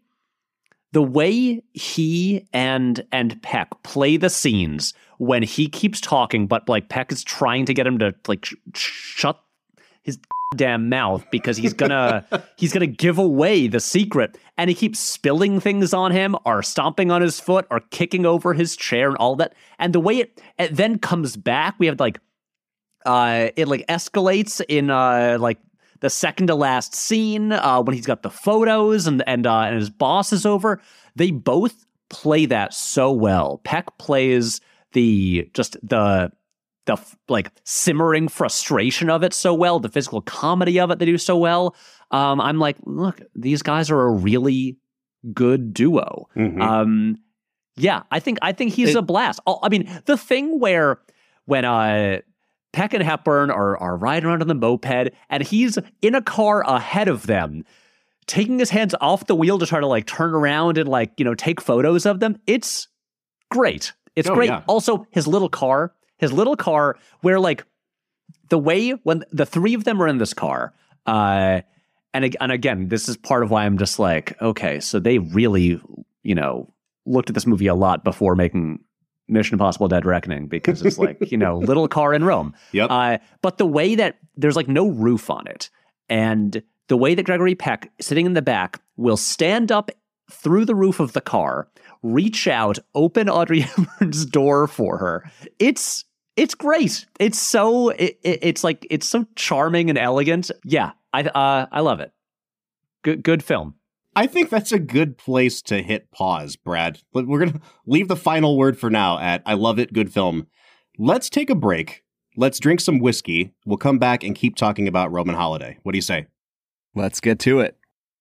he and Peck play the scenes when he keeps talking, but like Peck is trying to get him to like shut his damn mouth because he's gonna give away the secret, and he keeps spilling things on him or stomping on his foot or kicking over his chair and all that. And the way it then comes back, we have like it like escalates in like the second to last scene when he's got the photos and his boss is over. They both play that so well. Peck plays the like simmering frustration of it so well, the physical comedy of it they do so well. I'm like, look, these guys are a really good duo. Yeah, I think he's a blast. I mean, the thing where when Peck and Hepburn are riding around on the moped and he's in a car ahead of them, taking his hands off the wheel to try to like turn around and like, take photos of them. It's great. It's great. Yeah. Also, his little car where like the way when the three of them are in this car, and again, this is part of why I'm just like, okay, so they really, looked at this movie a lot before making Mission Impossible Dead Reckoning, because it's like, little car in Rome. Yep. But the way that there's like no roof on it, and the way that Gregory Peck, sitting in the back, will stand up through the roof of the car, reach out, open Audrey Hepburn's door for her. It's great. It's so it's so charming and elegant. Yeah, I love it. Good film. I think that's a good place to hit pause, Brad. We're going to leave the final word for now at I love it, good film. Let's take a break. Let's drink some whiskey. We'll come back and keep talking about Roman Holiday. What do you say? Let's get to it.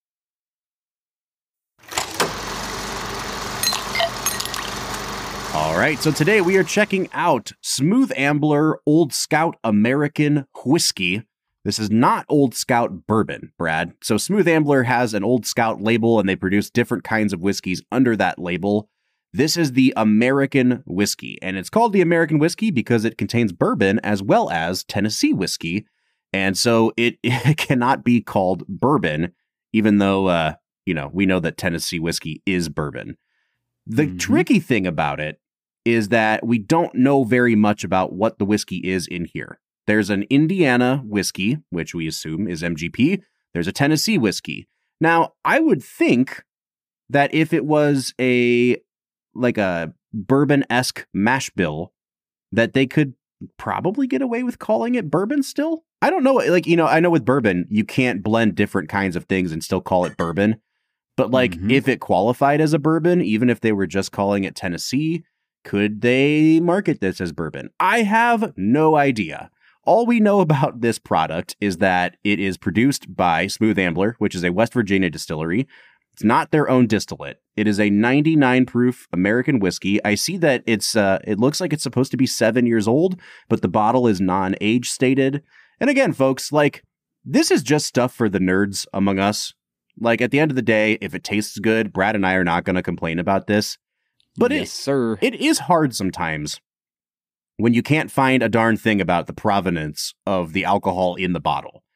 All right, so today we are checking out Smooth Ambler Old Scout American Whiskey. This is not Old Scout bourbon, Brad. So Smooth Ambler has an Old Scout label, and they produce different kinds of whiskeys under that label. This is the American whiskey, and it's called the American whiskey because it contains bourbon as well as Tennessee whiskey. And so it cannot be called bourbon, even though, we know that Tennessee whiskey is bourbon. The tricky thing about it is that we don't know very much about what the whiskey is in here. There's an Indiana whiskey, which we assume is MGP. There's a Tennessee whiskey. Now, I would think that if it was a bourbon-esque mash bill, that they could probably get away with calling it bourbon still. I don't know. I know with bourbon, you can't blend different kinds of things and still call it bourbon. But if it qualified as a bourbon, even if they were just calling it Tennessee, could they market this as bourbon? I have no idea. All we know about this product is that it is produced by Smooth Ambler, which is a West Virginia distillery. It's not their own distillate. It is a 99 proof American whiskey. I see that it looks like it's supposed to be 7 years old, but the bottle is non-age stated. And again, folks, this is just stuff for the nerds among us. At the end of the day, if it tastes good, Brad and I are not going to complain about this. But yes, sir. It is hard sometimes when you can't find a darn thing about the provenance of the alcohol in the bottle.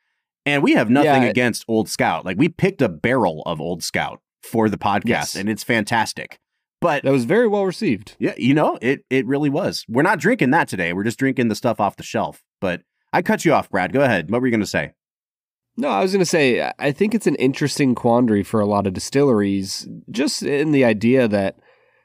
And we have nothing Yeah. against Old Scout. Like, we picked a barrel of Old Scout for the podcast, Yes. and it's fantastic. But That was very well received. yeah, it really was. We're not drinking that today. We're just drinking the stuff off the shelf. But I cut you off, Brad. Go ahead. What were you going to say? No, I was going to say, I think it's an interesting quandary for a lot of distilleries, just in the idea that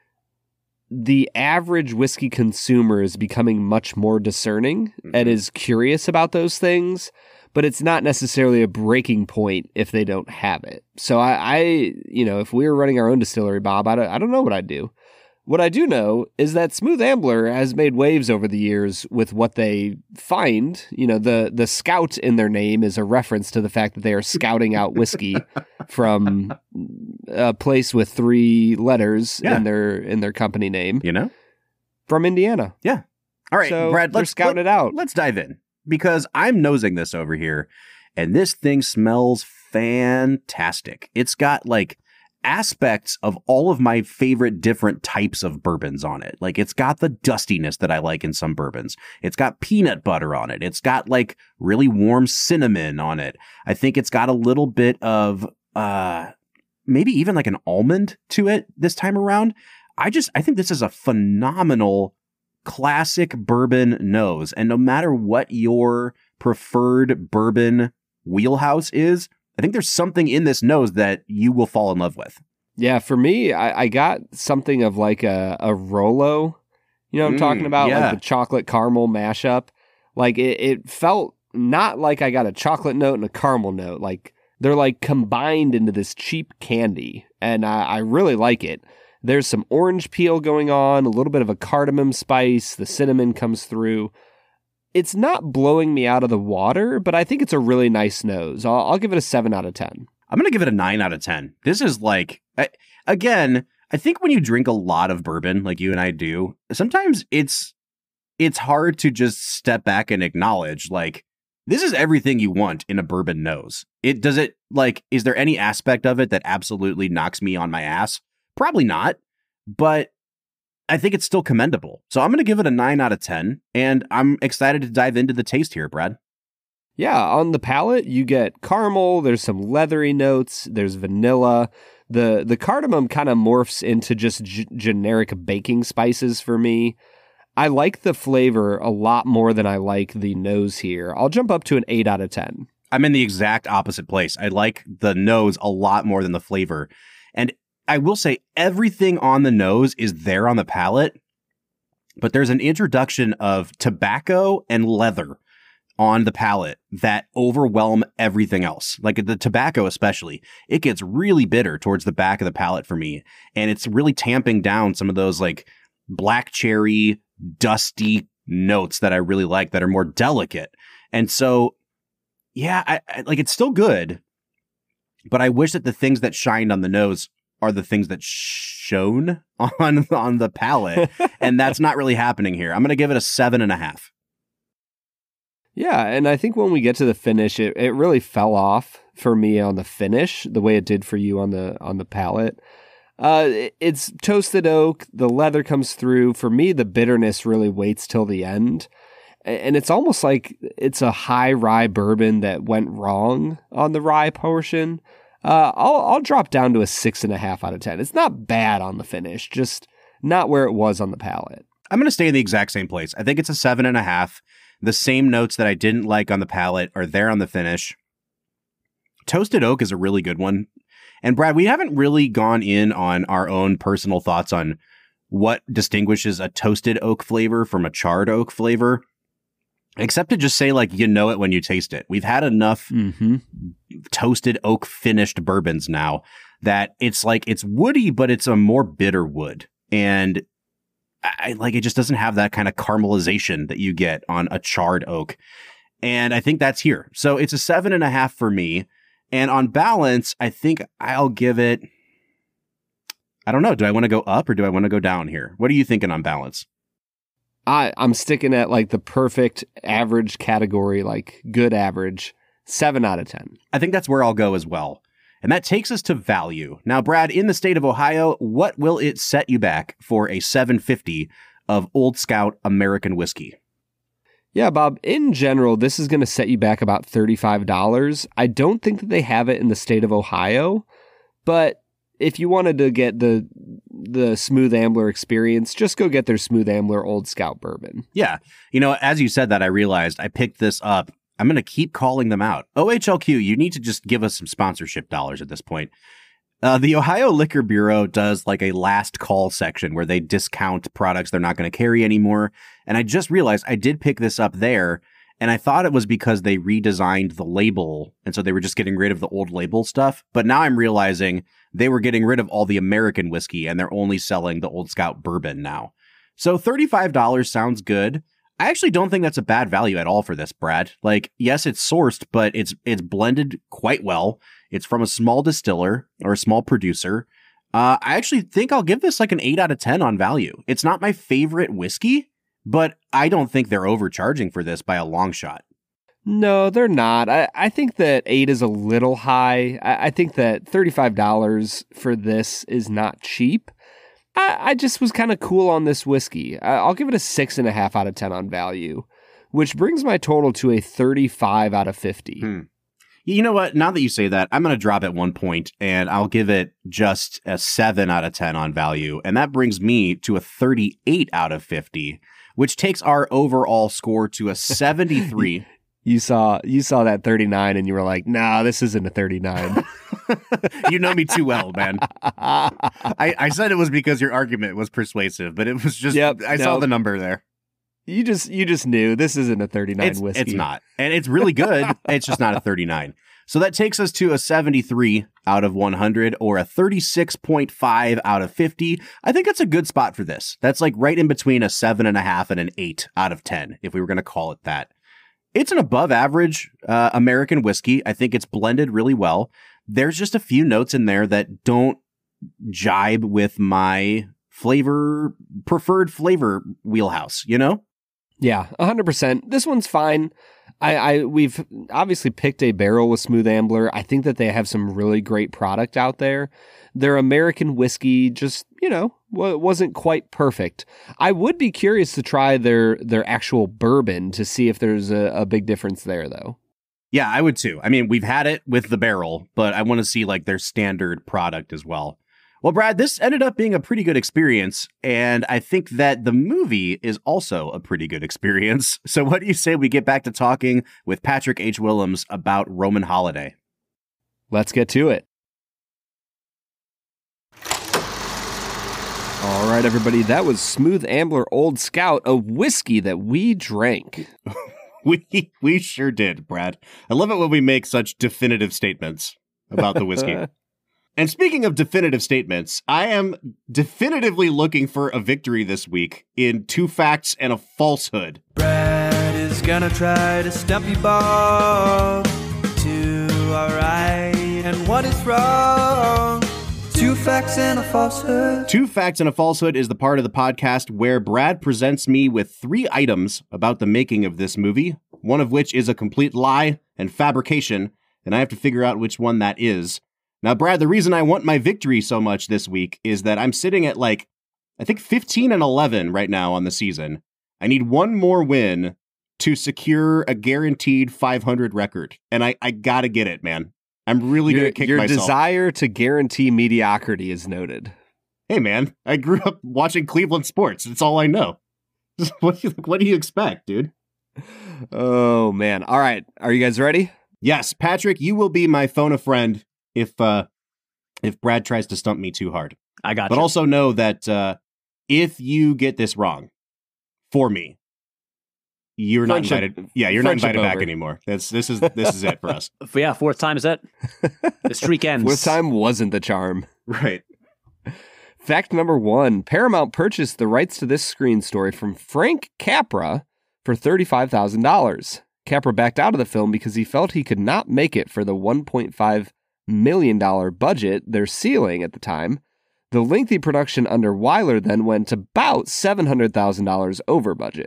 the average whiskey consumer is becoming much more discerning and is curious about those things, but it's not necessarily a breaking point if they don't have it. So I if we were running our own distillery, Bob, I don't know what I'd do. What I do know is that Smooth Ambler has made waves over the years with what they find. The scout in their name is a reference to the fact that they are scouting out whiskey from a place with 3 letters in their company name. From Indiana. Yeah. All right, So Brad, they're scouting it out. Let's dive in, because I'm nosing this over here, and this thing smells fantastic. It's got like aspects of all of my favorite different types of bourbons on it. Like, it's got the dustiness that I like in some bourbons. It's got peanut butter on it. It's got like really warm cinnamon on it. I think it's got a little bit of maybe even like an almond to it this time around. I think this is a phenomenal classic bourbon nose. And no matter what your preferred bourbon wheelhouse is, I think there's something in this nose that you will fall in love with. Yeah, for me, I got something of like a Rolo. You know what I'm talking about? yeah. Like the chocolate caramel mashup. Like it felt not like I got a chocolate note and a caramel note. Like they're like combined into this cheap candy. And I really like it. There's some orange peel going on, a little bit of a cardamom spice. The cinnamon comes through. It's not blowing me out of the water, but I think it's a really nice nose. I'll give it a 7 out of 10. I'm going to give it a 9 out of 10. This is like, again, I think when you drink a lot of bourbon like you and I do, sometimes it's hard to just step back and acknowledge, like, this is everything you want in a bourbon nose. Is there any aspect of it that absolutely knocks me on my ass? Probably not, but I think it's still commendable. So I'm going to give it a 9 out of 10, and I'm excited to dive into the taste here, Brad. Yeah, on the palate, you get caramel, there's some leathery notes, there's vanilla. The cardamom kind of morphs into just generic baking spices for me. I like the flavor a lot more than I like the nose here. I'll jump up to an 8 out of 10. I'm in the exact opposite place. I like the nose a lot more than the flavor. And I will say everything on the nose is there on the palate, but there's an introduction of tobacco and leather on the palate that overwhelm everything else. Like the tobacco especially, it gets really bitter towards the back of the palate for me. And it's really tamping down some of those like black cherry, dusty notes that I really like that are more delicate. And so, yeah, I like, it's still good, but I wish that the things that shined on the nose are the things that shone on the palate. And that's not really happening here. I'm going to give it a 7.5. Yeah, and I think when we get to the finish, it really fell off for me on the finish, the way it did for you on the palate. It's toasted oak, the leather comes through. For me, the bitterness really waits till the end. And it's almost like it's a high rye bourbon that went wrong on the rye portion. I'll drop down to a 6.5 out of 10. It's not bad on the finish, just not where it was on the palate. I'm going to stay in the exact same place. I think it's a 7.5. The same notes that I didn't like on the palate are there on the finish. Toasted oak is a really good one. And Brad, we haven't really gone in on our own personal thoughts on what distinguishes a toasted oak flavor from a charred oak flavor, except to just say, like, you know it when you taste it. We've had enough toasted oak finished bourbons now that it's like, it's woody, but it's a more bitter wood. And I like, it just doesn't have that kind of caramelization that you get on a charred oak. And I think that's here. So it's a 7.5 for me. And on balance, I think I'll give it, I don't know. Do I want to go up or do I want to go down here? What are you thinking on balance? I'm sticking at like the perfect average category, like good average, 7 out of 10. I think that's where I'll go as well. And that takes us to value. Now, Brad, in the state of Ohio, what will it set you back for a $7.50 of Old Scout American whiskey? Yeah, Bob, in general, this is going to set you back about $35. I don't think that they have it in the state of Ohio, but if you wanted to get the Smooth Ambler experience, just go get their Smooth Ambler Old Scout bourbon. Yeah. You know, as you said that, I realized I picked this up. I'm going to keep calling them out. OHLQ, you need to just give us some sponsorship dollars at this point. The Ohio Liquor Bureau does like a last call section where they discount products they're not going to carry anymore. And I just realized I did pick this up there, and I thought it was because they redesigned the label. And so they were just getting rid of the old label stuff. But now I'm realizing they were getting rid of all the American whiskey and they're only selling the Old Scout bourbon now. So $35 sounds good. I actually don't think that's a bad value at all for this, Brad. Like, yes, it's sourced, but it's blended quite well. It's from a small distiller or a small producer. I actually think I'll give this like an 8 out of 10 on value. It's not my favorite whiskey, but I don't think they're overcharging for this by a long shot. No, they're not. I think that 8 is a little high. I think that $35 for this is not cheap. I just was kind of cool on this whiskey. I'll give it a 6.5 out of 10 on value, which brings my total to a 35 out of 50. You know what? Now that you say that, I'm going to drop at 1 point and I'll give it just a 7 out of 10 on value. And that brings me to a 38 out of 50, which takes our overall score to a 73. You saw that 39 and you were like, nah, this isn't a 39. You know me too well, man. I said it was because your argument was persuasive, but it was just, I saw the number there. You just knew this isn't a 39 whiskey. It's not. And it's really good. It's just not a 39. So that takes us to a 73 out of 100 or a 36.5 out of 50. I think that's a good spot for this. That's like right in between a 7.5 and an 8 out of 10, if we were going to call it that. It's an above average American whiskey. I think it's blended really well. There's just a few notes in there that don't jibe with my preferred flavor wheelhouse, you know? Yeah, 100%. This one's fine. We've obviously picked a barrel with Smooth Ambler. I think that they have some really great product out there. Their American whiskey just, wasn't quite perfect. I would be curious to try their actual bourbon to see if there's a big difference there, though. Yeah, I would too. I mean, we've had it with the barrel, but I want to see like their standard product as well. Well, Brad, this ended up being a pretty good experience, and I think that the movie is also a pretty good experience. So what do you say we get back to talking with Patrick H. Willems about Roman Holiday? Let's get to it. All right, everybody, that was Smooth Ambler Old Scout, a whiskey that we drank. We sure did, Brad. I love it when we make such definitive statements about the whiskey. And speaking of definitive statements, I am definitively looking for a victory this week in 2 facts and a falsehood. Brad is gonna try to stump you, Bob. 2 are right and 1 is wrong. 2 facts and a falsehood. 2 facts and a falsehood is the part of the podcast where Brad presents me with 3 items about the making of this movie, one of which is a complete lie and fabrication, and I have to figure out which one that is. Now, Brad, the reason I want my victory so much this week is that I'm sitting at I think 15-11 right now on the season. I need 1 more win to secure a guaranteed 500 record, and I gotta get it, man. I'm really going to kick myself. Your desire to guarantee mediocrity is noted. Hey, man, I grew up watching Cleveland sports. That's all I know. What do you expect, dude? Oh, man. All right. Are you guys ready? Yes, Patrick, you will be my phone a friend if Brad tries to stump me too hard. I got you. But also know that if you get this wrong for me, you're not invited. Yeah, you're not invited back anymore. This is it for us. Yeah, 4th time is it. The streak ends. 4th time wasn't the charm. Right. Fact number 1, Paramount purchased the rights to this screen story from Frank Capra for $35,000. Capra backed out of the film because he felt he could not make it for the $1.5 million budget, their ceiling at the time. The lengthy production under Wyler then went about $700,000 over budget.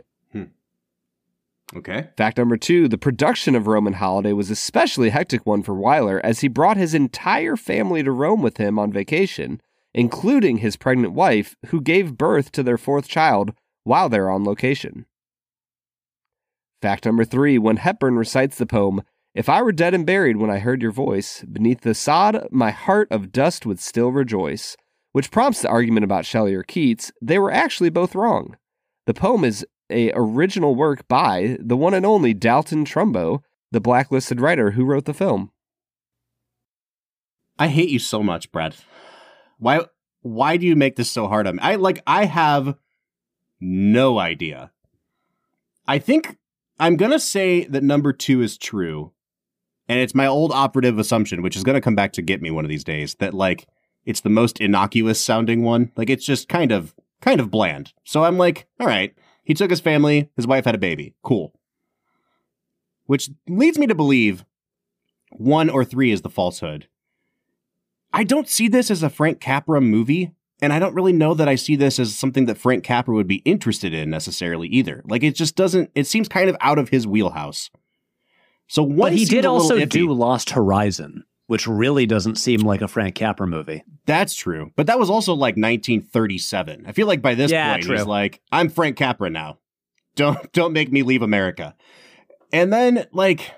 Okay. Fact number 2, the production of Roman Holiday was especially hectic one for Wyler as he brought his entire family to Rome with him on vacation, including his pregnant wife, who gave birth to their 4th child while they're on location. Fact number 3, when Hepburn recites the poem, "If I were dead and buried when I heard your voice, beneath the sod my heart of dust would still rejoice," which prompts the argument about Shelley or Keats. They were actually both wrong. The poem is an original work by the one and only Dalton Trumbo, the blacklisted writer who wrote the film. I hate you so much, Brad. Why do you make this so hard on me? I have no idea. I think I'm going to say that number 2 is true. And it's my old operative assumption, which is going to come back to get me one of these days, that like it's the most innocuous sounding one. Like it's just kind of bland. So I'm like, all right, he took his family, his wife had a baby. Cool. Which leads me to believe 1 or 3 is the falsehood. I don't see this as a Frank Capra movie, and I don't really know that I see this as something that Frank Capra would be interested in necessarily either. Like it just doesn't, it seems kind of out of his wheelhouse. So but he did also iffy. do Lost Horizon, which really doesn't seem like a Frank Capra movie. That's true. But that was also like 1937. I feel like by this point, true. he's like, I'm Frank Capra now. Don't make me leave America. And then like,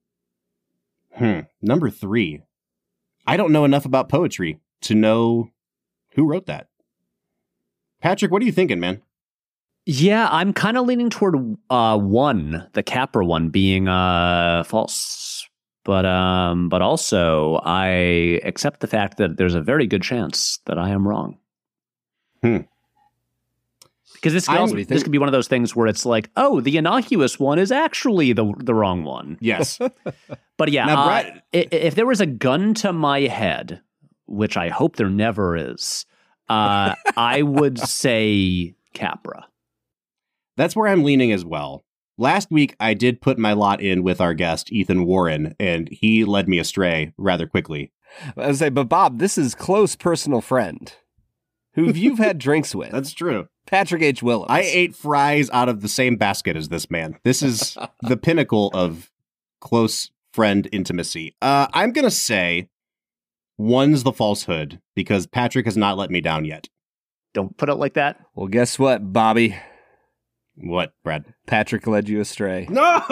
number 3. I don't know enough about poetry to know who wrote that. Patrick, what are you thinking, man? Yeah, I'm kind of leaning toward 1, the Capra one, being false. But also, I accept the fact that there's a very good chance that I am wrong. Because this could be one of those things where it's like, oh, the innocuous one is actually the wrong one. Yes. But yeah, now, Brad, if there was a gun to my head, which I hope there never is, I would say Capra. That's where I'm leaning as well. Last week, I did put my lot in with our guest, Ethan Warren, and he led me astray rather quickly. I was say, but Bob, this is close personal friend who you've had drinks with. That's true. Patrick H. Willems. I ate fries out of the same basket as this man. This is the pinnacle of close friend intimacy. I'm going to say 1's the falsehood because Patrick has not let me down yet. Don't put it like that. Well, guess what, Bobby? What, Brad? Patrick led you astray. No!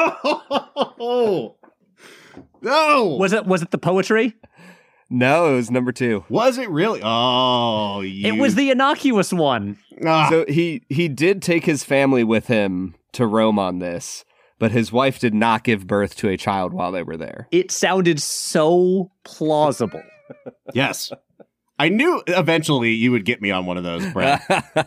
No! Was it the poetry? No, it was number 2. Was it really? Oh, It was the innocuous one. So he did take his family with him to Rome on this, but his wife did not give birth to a child while they were there. It sounded so plausible. Yes. I knew eventually you would get me on one of those, Brad.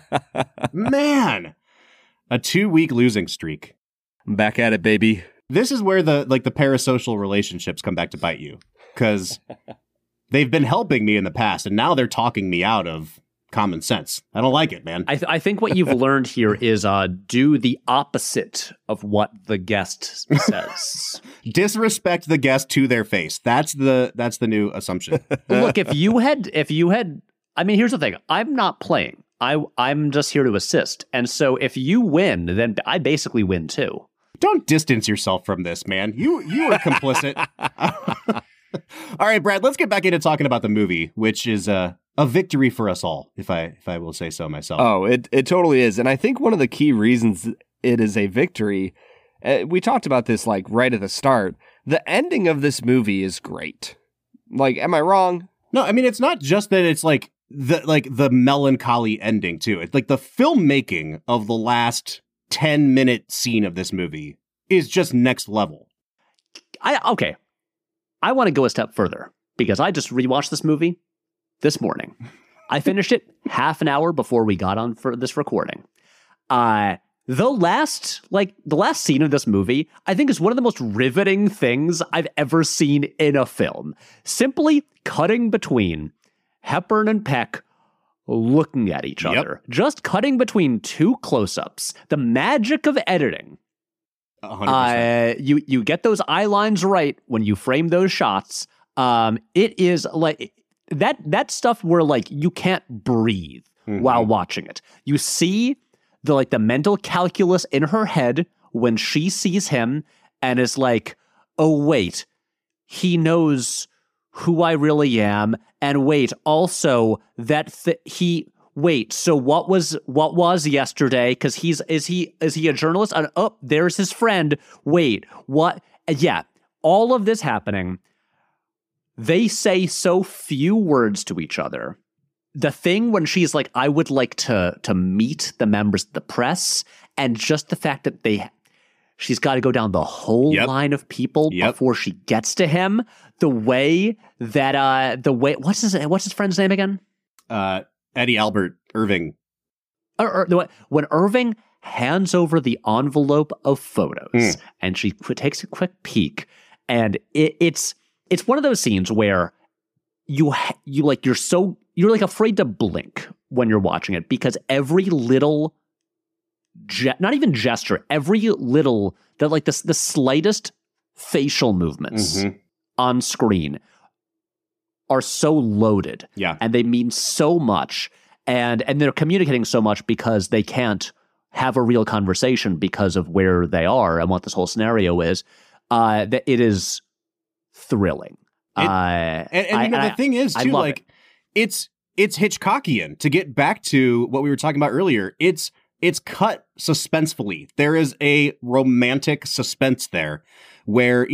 Man. A 2-week losing streak. I'm back at it, baby. This is where the parasocial relationships come back to bite you. Because they've been helping me in the past, and now they're talking me out of common sense. I don't like it, man. I think what you've learned here is do the opposite of what the guest says. Disrespect the guest to their face. That's the new assumption. Look, if you had, I mean, here's the thing. I'm not playing. I'm just here to assist. And so if you win, then I basically win too. Don't distance yourself from this, man. You are complicit. All right, Brad, let's get back into talking about the movie, which is a victory for us all, if I will say so myself. Oh, it totally is. And I think one of the key reasons it is a victory, we talked about this like right at the start, the ending of this movie is great. Like, am I wrong? No, I mean, it's not just that it's like the melancholy ending too. It's like the filmmaking of the last 10-minute scene of this movie is just next level. Okay. I want to go a step further because I just rewatched this movie this morning. I finished it half an hour before we got on for this recording. The last scene of this movie, I think is one of the most riveting things I've ever seen in a film. Simply cutting between Hepburn and Peck looking at each other. Just cutting between 2 close-ups. The magic of editing. 100%. You get those eye lines right when you frame those shots. It is like that stuff where like you can't breathe while watching it. You see the mental calculus in her head when she sees him and is like, oh wait, he knows who I really am, and wait, also that wait, so what was yesterday? Because is he a journalist? Oh, there's his friend. Wait, what? Yeah, all of this happening. They say so few words to each other. The thing when she's like, I would like to meet the members of the press, and just the fact that she's got to go down the whole line of people before she gets to him. The way that what's his friend's name again? Eddie Albert Irving. When Irving hands over the envelope of photos and she takes a quick peek, and it's one of those scenes where you're like afraid to blink when you're watching it, because every little not even gesture, every little the slightest facial movements on screen are so loaded. Yeah. And they mean so much. And they're communicating so much because they can't have a real conversation because of where they are and what this whole scenario is. That it is thrilling. The thing is too, like it's Hitchcockian. To get back to what we were talking about earlier, it's cut suspensefully. There is a romantic suspense there where,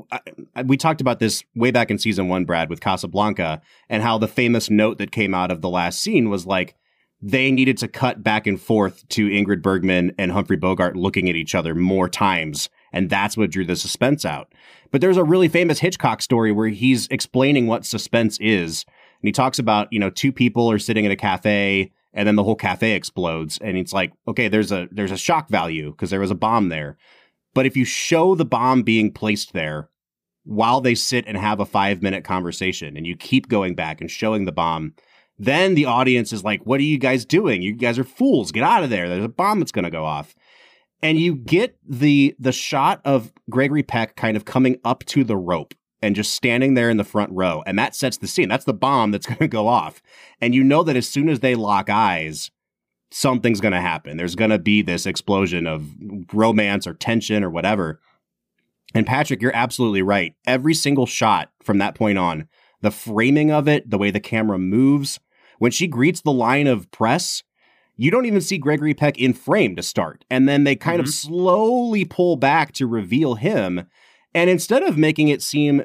we talked about this way back in season 1, Brad, with Casablanca, and how the famous note that came out of the last scene was like, they needed to cut back and forth to Ingrid Bergman and Humphrey Bogart looking at each other more times. And that's what drew the suspense out. But there's a really famous Hitchcock story where he's explaining what suspense is. And he talks about, two people are sitting at a cafe, and then the whole cafe explodes. And it's like, okay, there's a shock value because there was a bomb there. But if you show the bomb being placed there while they sit and have a 5-minute conversation, and you keep going back and showing the bomb, then the audience is like, what are you guys doing? You guys are fools. Get out of there. There's a bomb that's going to go off. And you get the shot of Gregory Peck kind of coming up to the rope and just standing there in the front row. And that sets the scene. That's the bomb that's going to go off. And you know that as soon as they lock eyes, something's going to happen. There's going to be this explosion of romance or tension or whatever. And Patrick, you're absolutely right. Every single shot from that point on, the framing of it, the way the camera moves, when she greets the line of press, you don't even see Gregory Peck in frame to start. And then they kind of slowly pull back to reveal him. And instead of making it seem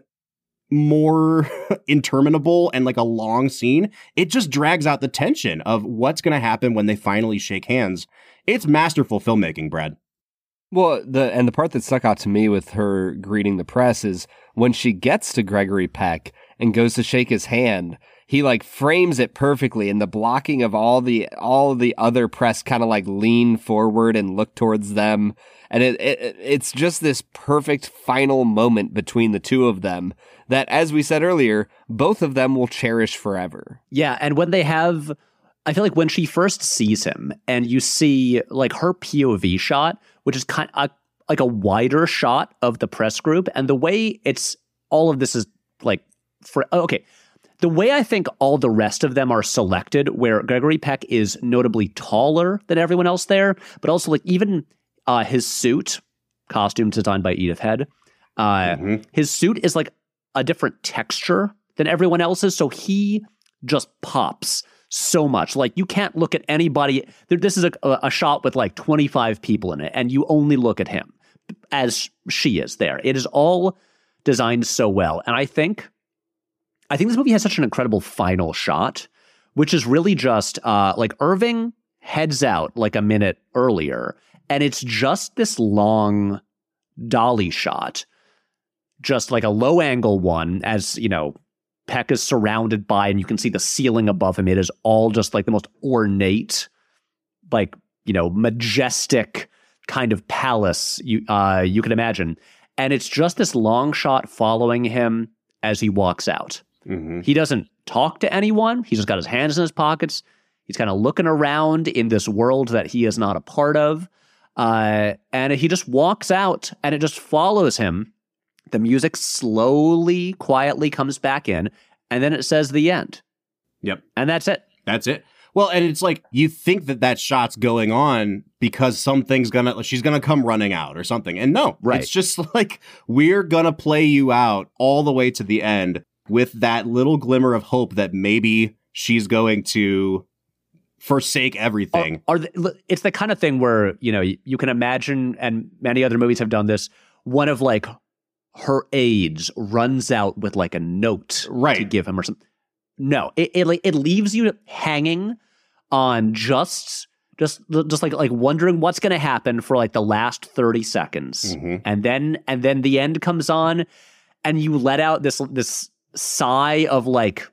more interminable and like a long scene, it just drags out the tension of what's going to happen when they finally shake hands. It's masterful filmmaking, Brad. Well, the part that stuck out to me with her greeting the press is when she gets to Gregory Peck and goes to shake his hand, he like frames it perfectly, and the blocking of all the other press kind of like lean forward and look towards them. And it's just this perfect final moment between the two of them that, as we said earlier, both of them will cherish forever. Yeah, and when they have, I feel like when she first sees him and you see like her POV shot, which is kind of like a wider shot of the press group, and the way all of this is like, the way I think all the rest of them are selected, where Gregory Peck is notably taller than everyone else there, but also like even his suit, costume designed by Edith Head, his suit is like a different texture than everyone else's, so he just pops so much. Like you can't look at anybody. This is a shot with like 25 people in it, and you only look at him as she is there. It is all designed so well, and I think this movie has such an incredible final shot, which is really just like Irving heads out like a minute earlier, and it's just this long dolly shot, just like a low angle one, as Peck is surrounded by, and you can see the ceiling above him. It is all just like the most ornate, like majestic kind of palace you could imagine, and it's just this long shot following him as he walks out. He doesn't talk to anyone. He's just got his hands in his pockets. He's kind of looking around in this world that he is not a part of. And he just walks out, and it just follows him. The music slowly, quietly comes back in, and then it says the end. Yep. And that's it. That's it. Well, and it's like you think that shot's going on because she's gonna come running out or something. And no, It's just like, we're gonna play you out all the way to the end with that little glimmer of hope that maybe she's going to forsake everything. It's the kind of thing where, you can imagine, and many other movies have done this, one of like her aides runs out with like a note to give him or something. No, it leaves you hanging on just like wondering what's going to happen for like the last 30 seconds. Mm-hmm. And then the end comes on and you let out this sigh of like,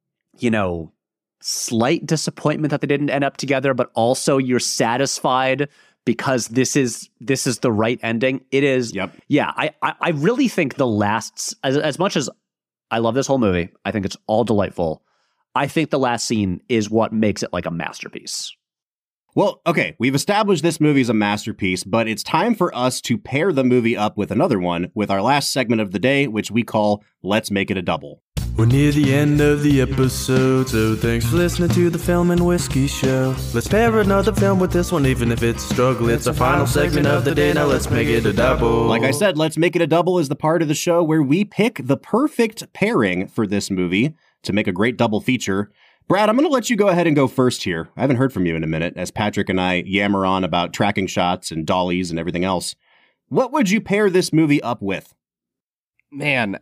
slight disappointment that they didn't end up together, but also you're satisfied because this is the right ending. It is. Yep. Yeah. I really think the last, as much as I love this whole movie, I think it's all delightful. I think the last scene is what makes it like a masterpiece. Well, okay, we've established this movie is a masterpiece, but it's time for us to pair the movie up with another one with our last segment of the day, which we call Let's Make It a Double. We're near the end of the episode, so thanks for listening to the Film and Whiskey Show. Let's pair another film with this one, even if it's a struggle. It's the final segment of the day, now let's make it a double. Like I said, Let's Make It a Double is the part of the show where we pick the perfect pairing for this movie to make a great double feature. Brad, I'm going to let you go ahead and go first here. I haven't heard from you in a minute, as Patrick and I yammer on about tracking shots and dollies and everything else. What would you pair this movie up with? Man,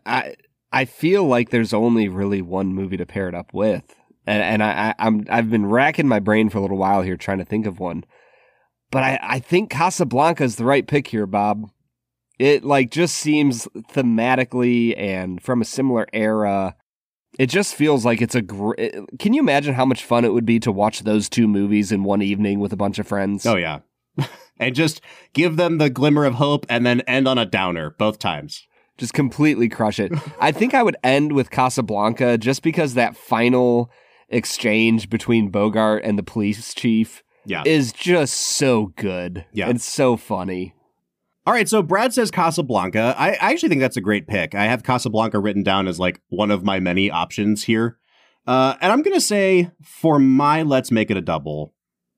I feel like there's only really one movie to pair it up with. And I've been racking my brain for a little while here trying to think of one. But I think Casablanca is the right pick here, Bob. It just seems thematically and from a similar era. It just feels like it's can you imagine how much fun it would be to watch those two movies in one evening with a bunch of friends? Oh, yeah. And just give them the glimmer of hope and then end on a downer both times. Just completely crush it. I think I would end with Casablanca just because that final exchange between Bogart and the police chief is just so good. Yeah. And so funny. All right, so Brad says Casablanca. I actually think that's a great pick. I have Casablanca written down as like one of my many options here. And I'm going to say for my Let's Make It a Double,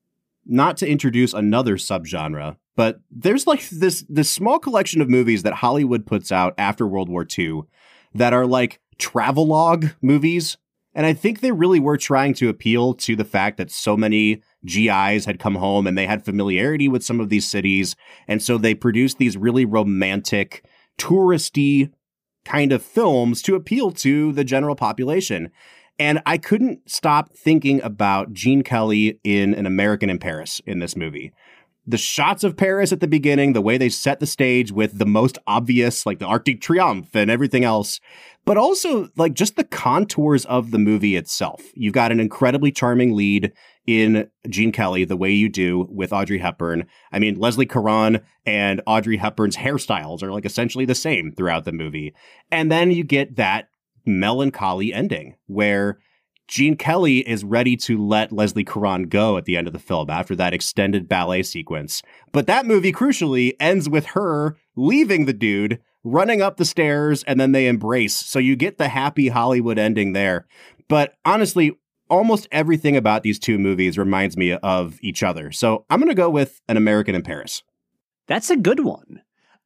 not to introduce another subgenre, but there's like this small collection of movies that Hollywood puts out after World War II that are like travelogue movies. And I think they really were trying to appeal to the fact that so many GIs had come home and they had familiarity with some of these cities. And so they produced these really romantic, touristy kind of films to appeal to the general population. And I couldn't stop thinking about Gene Kelly in An American in Paris in this movie. The shots of Paris at the beginning, the way they set the stage with the most obvious, like the Arc de Triomphe and everything else, but also like just the contours of the movie itself. You've got an incredibly charming lead in Gene Kelly, the way you do with Audrey Hepburn. I mean, Leslie Caron and Audrey Hepburn's hairstyles are like essentially the same throughout the movie. And then you get that melancholy ending where Gene Kelly is ready to let Leslie Caron go at the end of the film after that extended ballet sequence. But that movie, crucially, ends with her leaving the dude, running up the stairs, and then they embrace. So you get the happy Hollywood ending there. But honestly, almost everything about these two movies reminds me of each other. So I'm going to go with An American in Paris. That's a good one.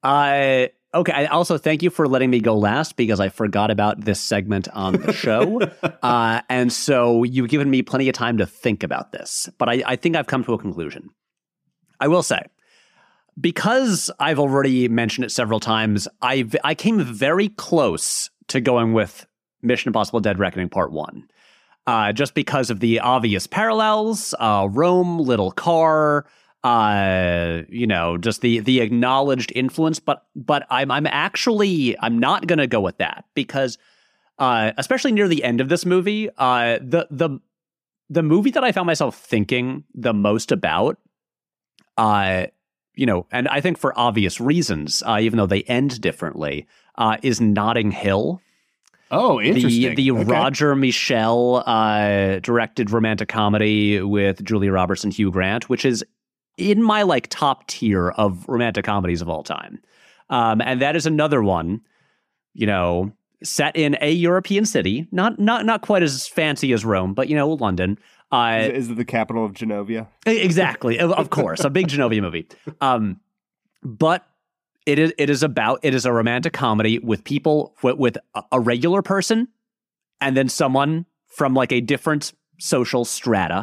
Okay, I also thank you for letting me go last because I forgot about this segment on the show. And so you've given me plenty of time to think about this. But I think I've come to a conclusion. I will say, because I've already mentioned it several times, I came very close to going with Mission Impossible Dead Reckoning Part 1. Just because of the obvious parallels, Rome, little car, just the acknowledged influence, but I'm not going to go with that because, especially near the end of this movie, the movie that I found myself thinking the most about, and I think for obvious reasons, even though they end differently, is Notting Hill. Oh, interesting. The okay. Roger Michell directed romantic comedy with Julia Roberts and Hugh Grant, which is in my top tier of romantic comedies of all time. And that is another one, set in a European city, not quite as fancy as Rome, but London. Is it the capital of Genovia? Exactly, of course, a big Genovia movie. But it is a romantic comedy with people with a regular person and then someone from a different social strata.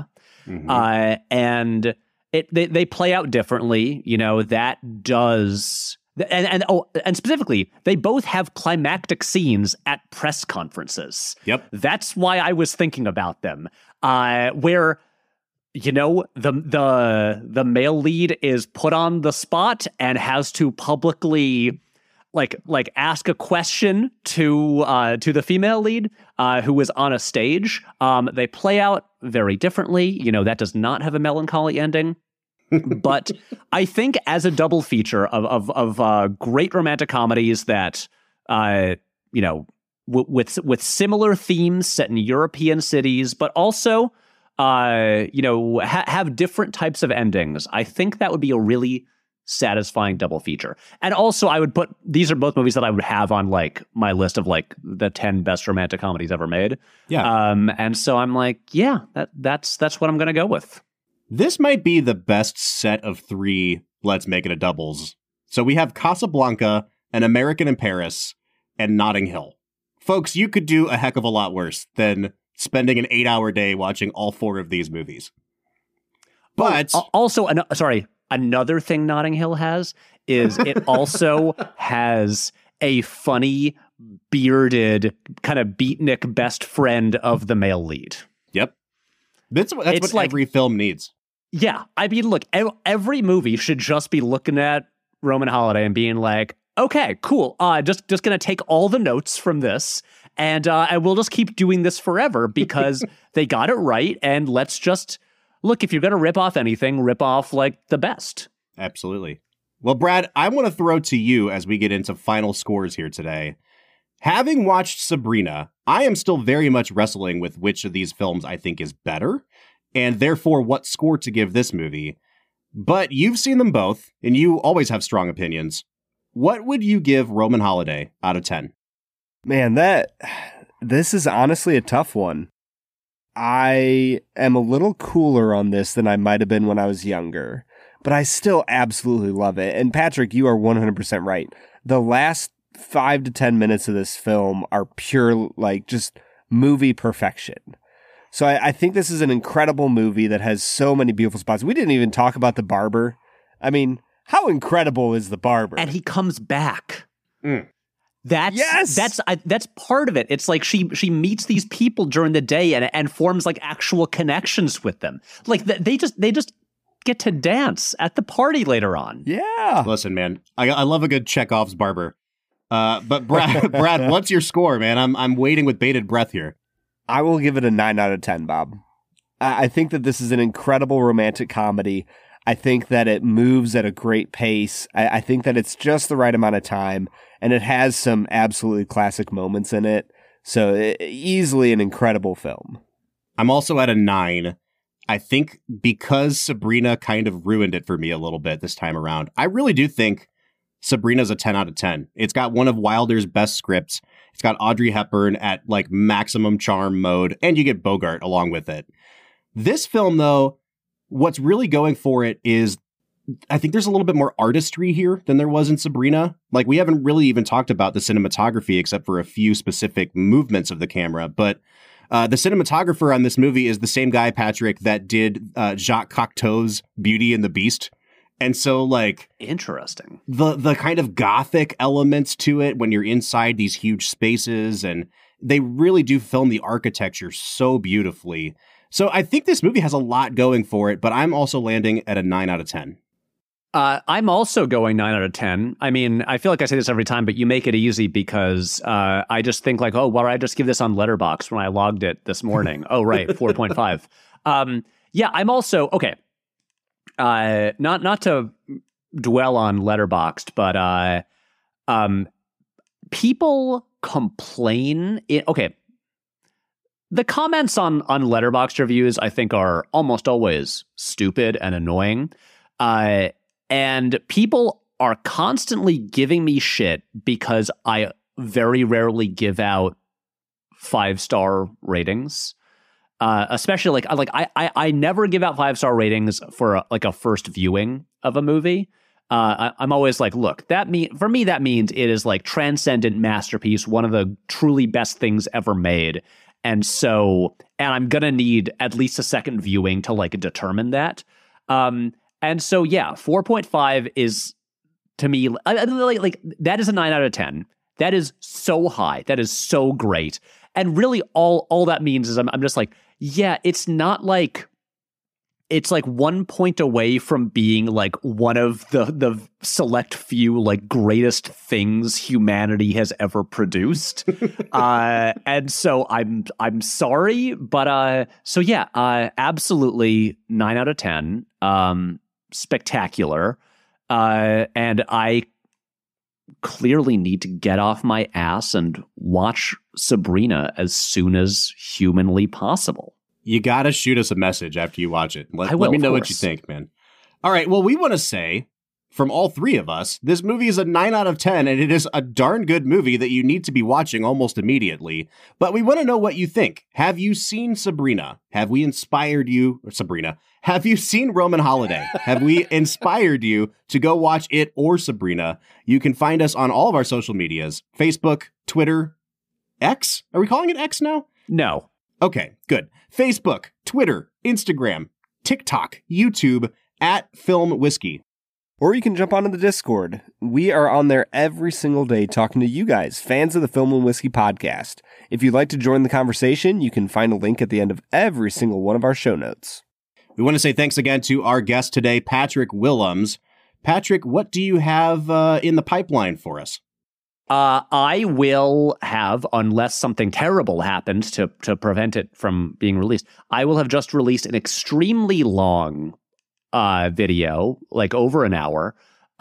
And they play out differently. You know, that does... And specifically, they both have climactic scenes at press conferences. Yep. That's why I was thinking about them. Where, you know, the male lead is put on the spot and has to publicly like ask a question to the female lead who is on a stage. They play out very differently. You know, that does not have a melancholy ending. But I think as a double feature of great romantic comedies that, you know, with similar themes set in European cities, but also, you know, have different types of endings, I think that would be a really satisfying double feature. And also, I would put, these are both movies that I would have on like my list of like the 10 best romantic comedies ever made. Yeah. And so I'm like, yeah, that's what I'm going to go with. This might be the best set of 3 Let's Make It a Doubles. So we have Casablanca, An American in Paris, and Notting Hill. Folks, you could do a heck of a lot worse than spending an 8-hour day watching all 4 of these movies. But also, another thing Notting Hill has is it also has a funny, bearded, kind of beatnik best friend of the male lead. Yep. That's what like, every film needs. Yeah. I mean, look, every movie should just be looking at Roman Holiday and being like, okay, cool. Just going to take all the notes from this and we'll just keep doing this forever because they got it right. And let's just look, if you're going to rip off anything, rip off like the best. Absolutely. Well, Brad, I want to throw to you as we get into final scores here today. Having watched Sabrina, I am still very much wrestling with which of these films I think is better, and therefore what score to give this movie. But you've seen them both, and you always have strong opinions. What would you give Roman Holiday out of 10? Man, this is honestly a tough one. I am a little cooler on this than I might have been when I was younger, but I still absolutely love it. And Patrick, you are 100% right. The last 5 to 10 minutes of this film are pure, like, just movie perfection. So I think this is an incredible movie that has so many beautiful spots. We didn't even talk about the barber. I mean, how incredible is the barber? And he comes back. Mm. That's part of it. It's like she meets these people during the day and forms like actual connections with them. Like they just get to dance at the party later on. Yeah. Listen, man, I love a good Chekhov's barber. But Brad, what's your score, man? I'm waiting with bated breath here. I will give it a 9 out of 10, Bob. I think that this is an incredible romantic comedy. I think that it moves at a great pace. I think that it's just the right amount of time, and it has some absolutely classic moments in it. So easily an incredible film. I'm also at a 9. I think because Sabrina kind of ruined it for me a little bit this time around, I really do think Sabrina's a 10 out of 10. It's got one of Wilder's best scripts. It's got Audrey Hepburn at like maximum charm mode, and you get Bogart along with it. This film, though, what's really going for it is I think there's a little bit more artistry here than there was in Sabrina. Like, we haven't really even talked about the cinematography except for a few specific movements of the camera, but the cinematographer on this movie is the same guy, Patrick, that did Jacques Cocteau's Beauty and the Beast. And so, like, interesting. The kind of gothic elements to it when you're inside these huge spaces, and they really do film the architecture so beautifully. So I think this movie has a lot going for it, but I'm also landing at a 9 out of 10. I'm also going 9 out of 10. I mean, I feel like I say this every time, but you make it easy because I just think like, oh, why did I just give this on Letterboxd when I logged it this morning? Oh, right, 4.5. Yeah, I'm also, okay. Not to dwell on Letterboxd, but people complain. Okay, the comments on Letterboxd reviews, I think, are almost always stupid and annoying. And people are constantly giving me shit because I very rarely give out 5-star ratings. Especially I never give out 5-star ratings for a first viewing of a movie. I'm always like, look, for me that means it is like transcendent masterpiece, one of the truly best things ever made. And I'm going to need at least a second viewing to like determine that. And so, yeah, 4.5 is, to me, like that is a 9 out of 10. That is so high. That is so great. And really all that means is I'm just like, yeah, it's not like, it's like 1 point away from being like one of the select few like greatest things humanity has ever produced. And so I'm sorry, but so yeah, absolutely 9 out of 10. Spectacular. And I clearly need to get off my ass and watch Sabrina as soon as humanly possible. You got to shoot us a message after you watch it. Let me know what you think, man. All right. Well, we want to say from all three of us, this movie is a 9 out of 10, and it is a darn good movie that you need to be watching almost immediately. But we want to know what you think. Have you seen Sabrina? Have we inspired you? Or Sabrina. Have you seen Roman Holiday? Have we inspired you to go watch it or Sabrina? You can find us on all of our social medias. Facebook, Twitter, X? Are we calling it X now? No. Okay, good. Facebook, Twitter, Instagram, TikTok, YouTube, @FilmWhiskey. Or you can jump onto the Discord. We are on there every single day talking to you guys, fans of the Film and Whiskey podcast. If you'd like to join the conversation, you can find a link at the end of every single one of our show notes. We want to say thanks again to our guest today, Patrick Willems. Patrick, what do you have in the pipeline for us? I will have, unless something terrible happens to prevent it from being released, I will have just released an extremely long video, like over an hour,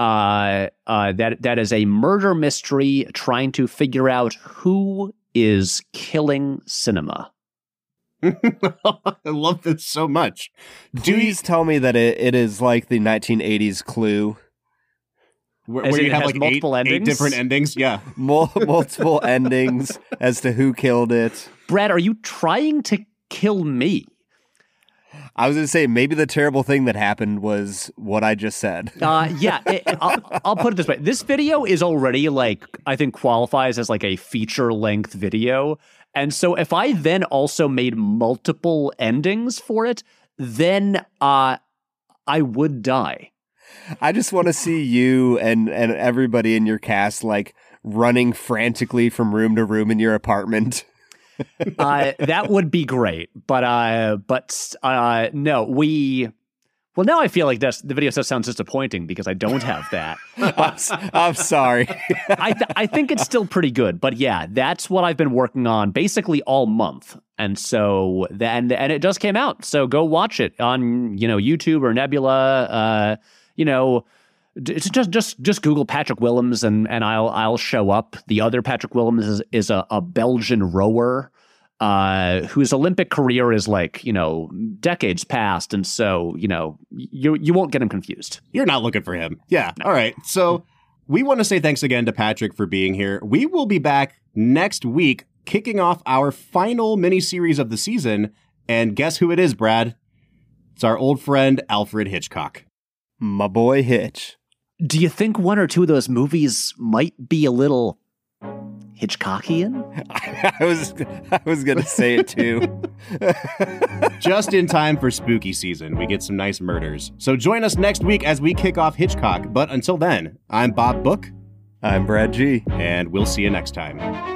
that is a murder mystery trying to figure out who is killing cinema. I love this so much. Please tell me that it is like the 1980s Clue. Where you have like multiple endings? 8 different endings? Yeah. Multiple endings as to who killed it. Brad, are you trying to kill me? I was going to say, maybe the terrible thing that happened was what I just said. Yeah, I'll put it this way. This video is already, like, I think qualifies as like a feature-length video. And so if I then also made multiple endings for it, then I would die. I just want to see you and everybody in your cast, like, running frantically from room to room in your apartment. That would be great, but no, well, now I feel like the video sounds disappointing because I don't have that. I'm sorry. I think it's still pretty good, but yeah, that's what I've been working on basically all month, and so and it just came out. So go watch it on YouTube or Nebula. It's just Google Patrick Willems and I'll show up. The other Patrick Willems is a Belgian rower whose Olympic career is like, decades past. And so, you won't get him confused. You're not looking for him. Yeah. No. All right. So we want to say thanks again to Patrick for being here. We will be back next week, kicking off our final miniseries of the season. And guess who it is, Brad? It's our old friend, Alfred Hitchcock. My boy Hitch. Do you think one or two of those movies might be a little Hitchcockian? I was going to say it too. Just in time for spooky season. We get some nice murders. So join us next week as we kick off Hitchcock. But until then, I'm Bob Book. I'm Brad G. And we'll see you next time.